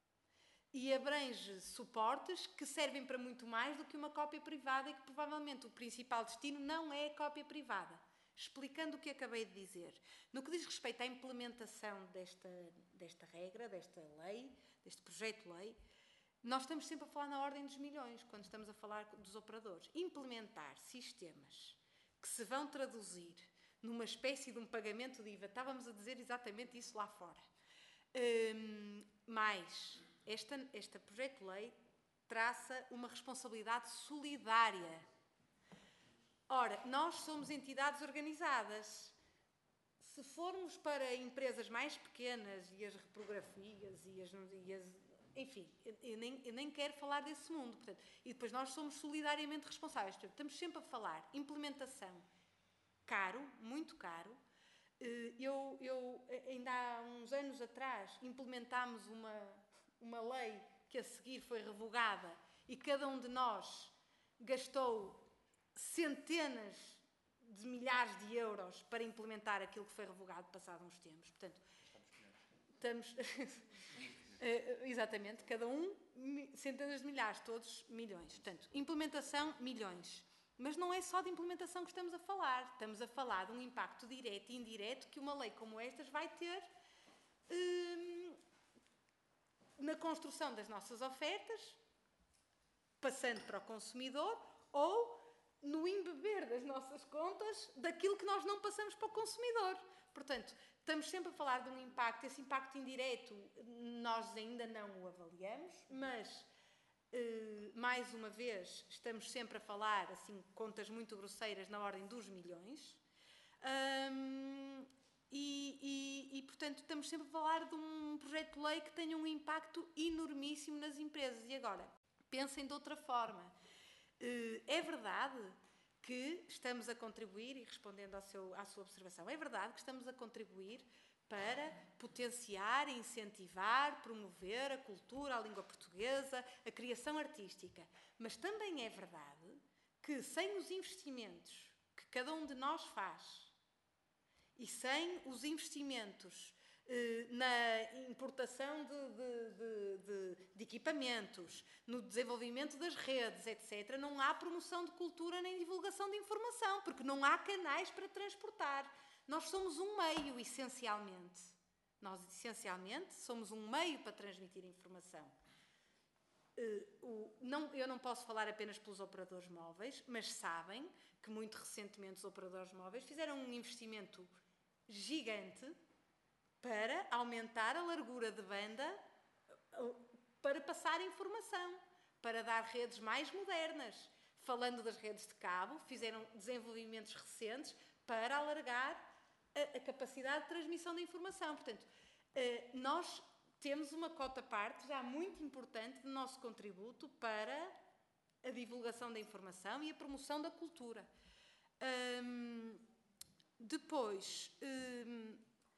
e abrange suportes que servem para muito mais do que uma cópia privada e que provavelmente o principal destino não é a cópia privada. Explicando o que acabei de dizer. No que diz respeito à implementação desta, desta regra, desta lei, deste projeto de lei, nós estamos sempre a falar na ordem dos milhões, quando estamos a falar dos operadores. Implementar sistemas que se vão traduzir numa espécie de um pagamento de I V A, estávamos a dizer exatamente isso lá fora. Hum, mais, esta, este projeto de lei traça uma responsabilidade solidária. Ora, nós somos entidades organizadas. Se formos para empresas mais pequenas e as reprografias e as... E as enfim, eu nem, eu nem quero falar desse mundo. Portanto, e depois nós somos solidariamente responsáveis. Portanto, estamos sempre a falar. Implementação. Caro, muito caro. Eu, eu, ainda há uns anos atrás, implementámos uma, uma lei que a seguir foi revogada e cada um de nós gastou centenas de milhares de euros para implementar aquilo que foi revogado passado uns tempos. Portanto, estamos... exatamente, cada um centenas de milhares, todos milhões. Portanto, implementação, milhões. Mas não é só de implementação que estamos a falar. Estamos a falar de um impacto direto e indireto que uma lei como estas vai ter hum, na construção das nossas ofertas, passando para o consumidor, ou no embeber das nossas contas daquilo que nós não passamos para o consumidor. Portanto, estamos sempre a falar de um impacto. Esse impacto indireto nós ainda não o avaliamos, mas, eh, mais uma vez, estamos sempre a falar, assim, contas muito grosseiras na ordem dos milhões. Um, e, e, e, portanto, estamos sempre a falar de um projeto de lei que tenha um impacto enormíssimo nas empresas. E agora, pensem de outra forma. É verdade que estamos a contribuir, e respondendo ao seu, à sua observação, é verdade que estamos a contribuir para potenciar, incentivar, promover a cultura, a língua portuguesa, a criação artística. Mas também é verdade que sem os investimentos que cada um de nós faz e sem os investimentos na importação de, de, de, de, de equipamentos, no desenvolvimento das redes, etcétera, não há promoção de cultura nem divulgação de informação, porque não há canais para transportar. Nós somos um meio, essencialmente. Nós, essencialmente, somos um meio para transmitir informação. Uh, o, não, eu não posso falar apenas pelos operadores móveis, mas sabem que muito recentemente os operadores móveis fizeram um investimento gigante para aumentar a largura de banda, para passar informação, para dar redes mais modernas. Falando das redes de cabo, fizeram desenvolvimentos recentes para alargar a, a capacidade de transmissão da informação. Portanto, uh, nós temos uma cota-parte já muito importante do nosso contributo para a divulgação da informação e a promoção da cultura. Hum, depois, hum,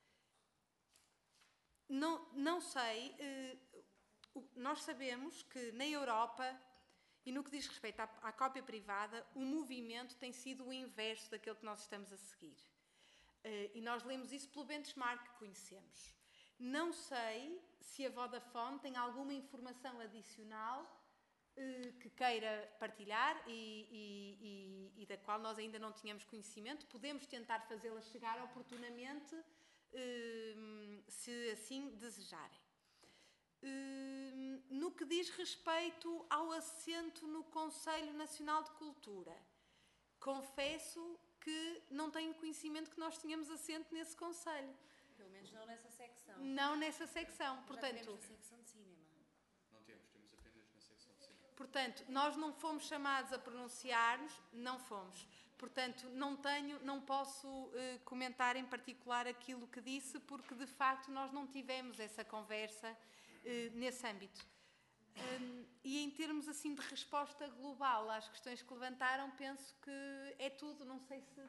não, não sei, hum, nós sabemos que na Europa, e no que diz respeito à, à cópia privada, o movimento tem sido o inverso daquele que nós estamos a seguir. Uh, e nós lemos isso pelo benchmark que conhecemos. Não sei se a Vodafone tem alguma informação adicional uh, que queira partilhar e, e, e, e da qual nós ainda não tínhamos conhecimento. Podemos tentar fazê-la chegar oportunamente, uh, se assim desejarem. Uh, no que diz respeito ao assento no Conselho Nacional de Cultura, confesso que não tenho conhecimento que nós tínhamos assento nesse Conselho. Pelo menos não nessa secção. Não nessa secção, Já portanto... tivemos na secção de cinema. Não temos, temos apenas na secção de cinema. Portanto, nós não fomos chamados a pronunciar-nos, não fomos. Portanto, não tenho, não posso uh, comentar em particular aquilo que disse, porque de facto nós não tivemos essa conversa uh, nesse âmbito. Um, e em termos assim de resposta global às questões que levantaram, penso que é tudo, não sei se...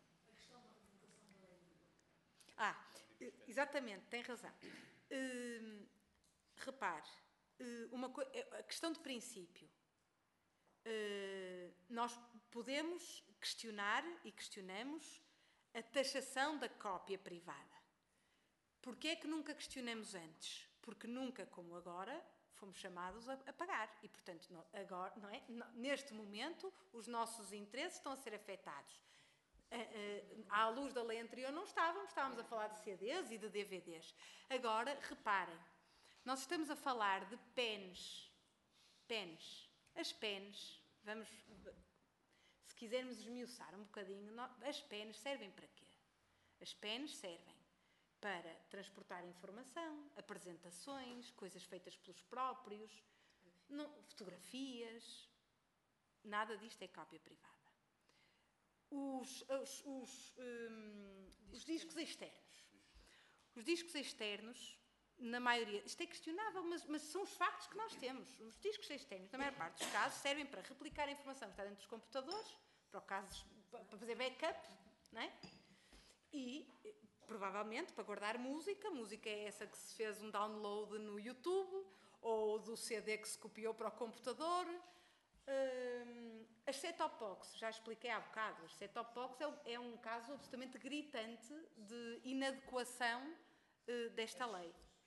Ah, exatamente, tem razão. Uh, repare, uh, uma co... a questão de princípio. Uh, nós podemos questionar e questionamos a taxação da cópia privada. Porquê é que nunca questionamos antes? Porque nunca, como agora, fomos chamados a, a pagar. E, portanto, não, agora, não é? Neste momento, os nossos interesses estão a ser afetados. À luz da lei anterior não estávamos, estávamos a falar de C Ds e de D V Ds. Agora, reparem, nós estamos a falar de pens. Pens. As pens, vamos, se quisermos esmiuçar um bocadinho, as pens servem para quê? As pens servem para transportar informação, apresentações, coisas feitas pelos próprios, não, fotografias. Nada disto é cópia privada. Os, os, os, um, os discos externos. Os discos externos, na maioria, isto é questionável, mas, mas são os factos que nós temos. Os discos externos, na maior parte dos casos, servem para replicar a informação que está dentro dos computadores, para, o caso, para fazer backup, não é? E, provavelmente, para guardar música. Música é essa que se fez um download no YouTube, ou do C D que se copiou para o computador. Uh, as set-top box, já expliquei há bocado, as set-top box é, é um caso absolutamente gritante de inadequação uh, desta lei.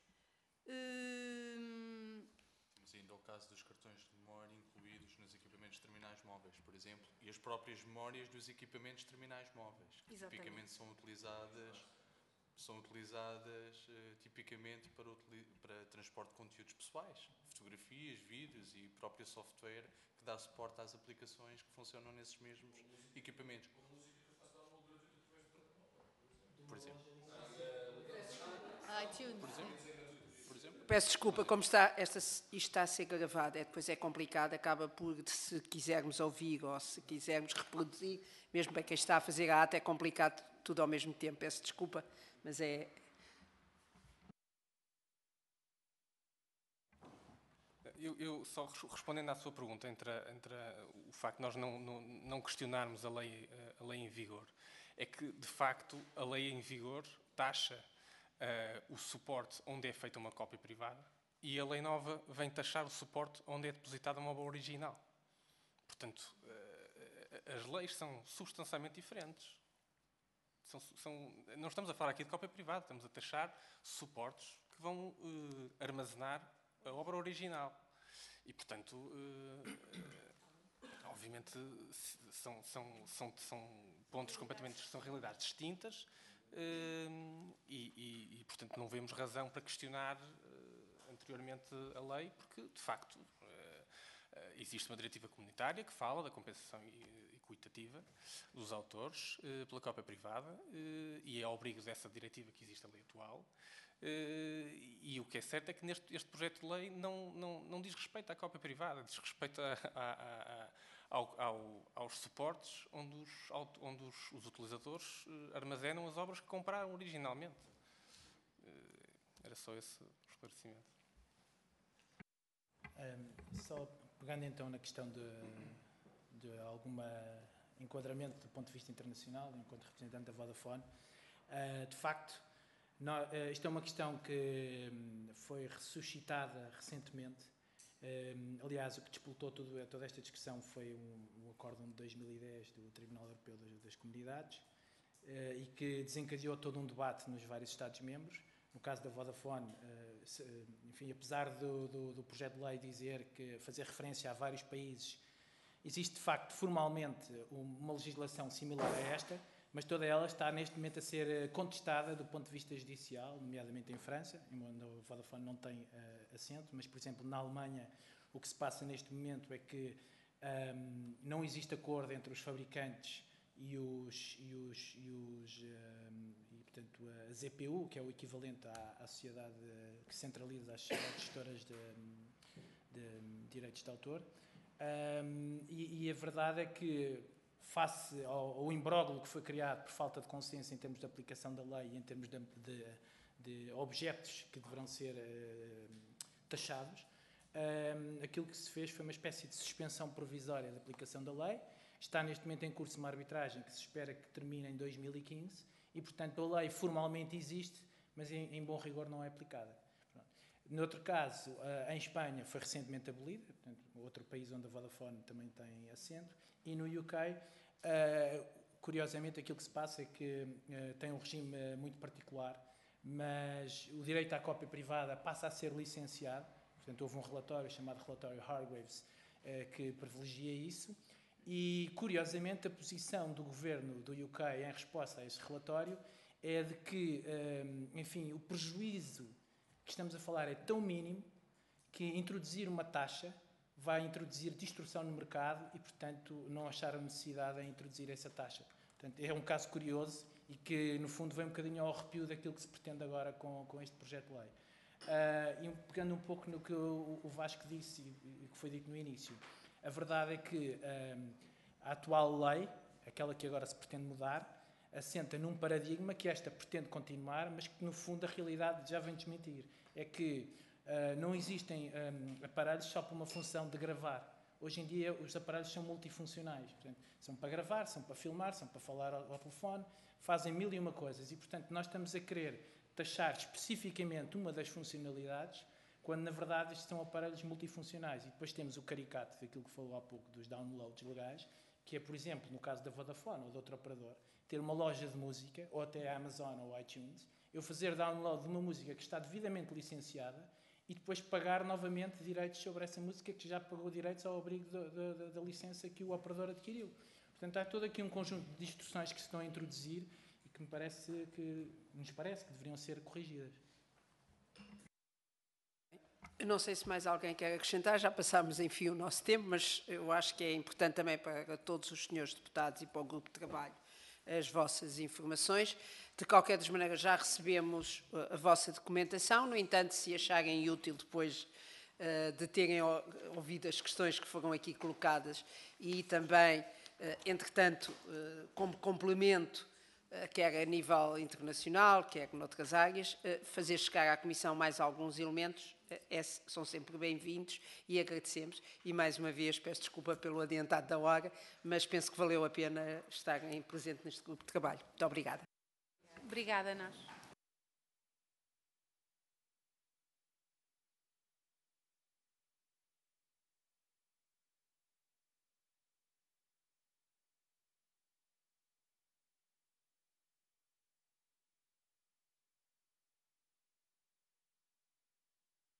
Uh, Mas ainda é o caso dos cartões de memória incluídos nos equipamentos de terminais móveis, por exemplo, e as próprias memórias dos equipamentos de terminais móveis, que Exatamente. tipicamente são utilizadas, são utilizadas uh, tipicamente para, para transporte de conteúdos pessoais, fotografias, vídeos e próprio software que dá suporte às aplicações que funcionam nesses mesmos equipamentos. Por exemplo. iTunes. Por exemplo. Por exemplo. Peço desculpa, como está, esta, isto está a ser gravado, é, depois é complicado, acaba por, se quisermos ouvir ou se quisermos reproduzir, mesmo para quem está a fazer a ata, é complicado tudo ao mesmo tempo. Peço desculpa, mas é... Eu, eu só respondendo à sua pergunta, entre, a, entre a, o facto de nós não, não, não questionarmos a lei, a lei em vigor, é que, de facto, a lei em vigor taxa uh, o suporte onde é feita uma cópia privada e a lei nova vem taxar o suporte onde é depositada uma obra original. Portanto, uh, as leis são substancialmente diferentes. são, são, não estamos a falar aqui de cópia privada, estamos a taxar suportes que vão uh, armazenar a obra original. E, portanto, uh, obviamente, são, são, são, são pontos completamente, são realidades distintas uh, e, e, e, portanto, não vemos razão para questionar uh, anteriormente a lei, porque, de facto, uh, existe uma diretiva comunitária que fala da compensação equitativa dos autores uh, pela cópia privada uh, e é ao abrigo dessa diretiva que existe a lei atual. Uh, e o que é certo é que neste, este projeto de lei não, não, não diz respeito à cópia privada, diz respeito a, a, a, ao, ao, aos suportes onde, os, onde os, os utilizadores uh, armazenam as obras que compraram originalmente. Uh, era só esse esclarecimento. Um, só pegando então na questão de, de algum enquadramento do ponto de vista internacional, enquanto representante da Vodafone, uh, de facto, no, uh, isto é uma questão que um, foi ressuscitada recentemente. Um, aliás, o que despoltou tudo, toda esta discussão foi um, um acórdão de dois mil e dez do Tribunal Europeu das, das Comunidades uh, e que desencadeou todo um debate nos vários Estados-membros. No caso da Vodafone, enfim, apesar do, do, do projeto de lei dizer que fazer referência a vários países, existe de facto formalmente uma legislação similar a esta, mas toda ela está neste momento a ser contestada do ponto de vista judicial, nomeadamente em França, onde a Vodafone não tem uh, assento, mas, por exemplo, na Alemanha, o que se passa neste momento é que um, não existe acordo entre os fabricantes e os, e os, e os um, portanto, a Z P U, que é o equivalente à, à sociedade que centraliza as sociedades gestoras de, de, de direitos de autor. Um, e, e a verdade é que, face ao, ao imbróglio que foi criado por falta de consciência em termos de aplicação da lei e em termos de, de, de objetos que deverão ser uh, taxados, um, aquilo que se fez foi uma espécie de suspensão provisória da aplicação da lei. Está neste momento em curso uma arbitragem que se espera que termine em dois mil e quinze. E, portanto, a lei formalmente existe, mas em, em bom rigor não é aplicada. Pronto. No outro caso, uh, em Espanha foi recentemente abolida, portanto, outro país onde a Vodafone também tem assento, e no U K, uh, curiosamente, aquilo que se passa é que uh, tem um regime uh, muito particular, mas o direito à cópia privada passa a ser licenciado, portanto, houve um relatório chamado relatório Hargreaves uh, que privilegia isso. E, curiosamente, a posição do governo do U K em resposta a esse relatório é de que, enfim, o prejuízo que estamos a falar é tão mínimo que introduzir uma taxa vai introduzir distorção no mercado e, portanto, não acharam necessidade em introduzir essa taxa. Portanto, é um caso curioso e que, no fundo, vem um bocadinho ao arrepio daquilo que se pretende agora com, com este projeto de lei. Uh, e pegando um pouco no que o, o Vasco disse e, e que foi dito no início, a verdade é que um, a atual lei, aquela que agora se pretende mudar, assenta num paradigma que esta pretende continuar, mas que, no fundo, a realidade já vem desmentir. É que uh, não existem um, aparelhos só para uma função de gravar. Hoje em dia, os aparelhos são multifuncionais. Portanto, são para gravar, são para filmar, são para falar ao, ao telefone, fazem mil e uma coisas. E, portanto, nós estamos a querer taxar especificamente uma das funcionalidades, quando, na verdade, estes são aparelhos multifuncionais. E depois temos o caricato daquilo que falou há pouco dos downloads legais, que é, por exemplo, no caso da Vodafone ou de outro operador, ter uma loja de música, ou até a Amazon ou iTunes, eu fazer download de uma música que está devidamente licenciada e depois pagar novamente direitos sobre essa música que já pagou direitos ao abrigo da, da, da licença que o operador adquiriu. Portanto, há todo aqui um conjunto de distorções que se estão a introduzir e que me parece que, nos parece que deveriam ser corrigidas. Eu não sei se mais alguém quer acrescentar, já passámos, enfim, o nosso tempo, mas eu acho que é importante também para todos os senhores deputados e para o grupo de trabalho as vossas informações. De qualquer das maneiras, já recebemos a vossa documentação, no entanto, se acharem útil depois uh, de terem ouvido as questões que foram aqui colocadas e também, uh, entretanto, uh, como complemento, quer a nível internacional, quer noutras áreas, fazer chegar à Comissão mais alguns elementos, são sempre bem-vindos e agradecemos. E, mais uma vez, peço desculpa pelo adiantado da hora, mas penso que valeu a pena estarem presentes neste grupo de trabalho. Muito obrigada. Obrigada a nós.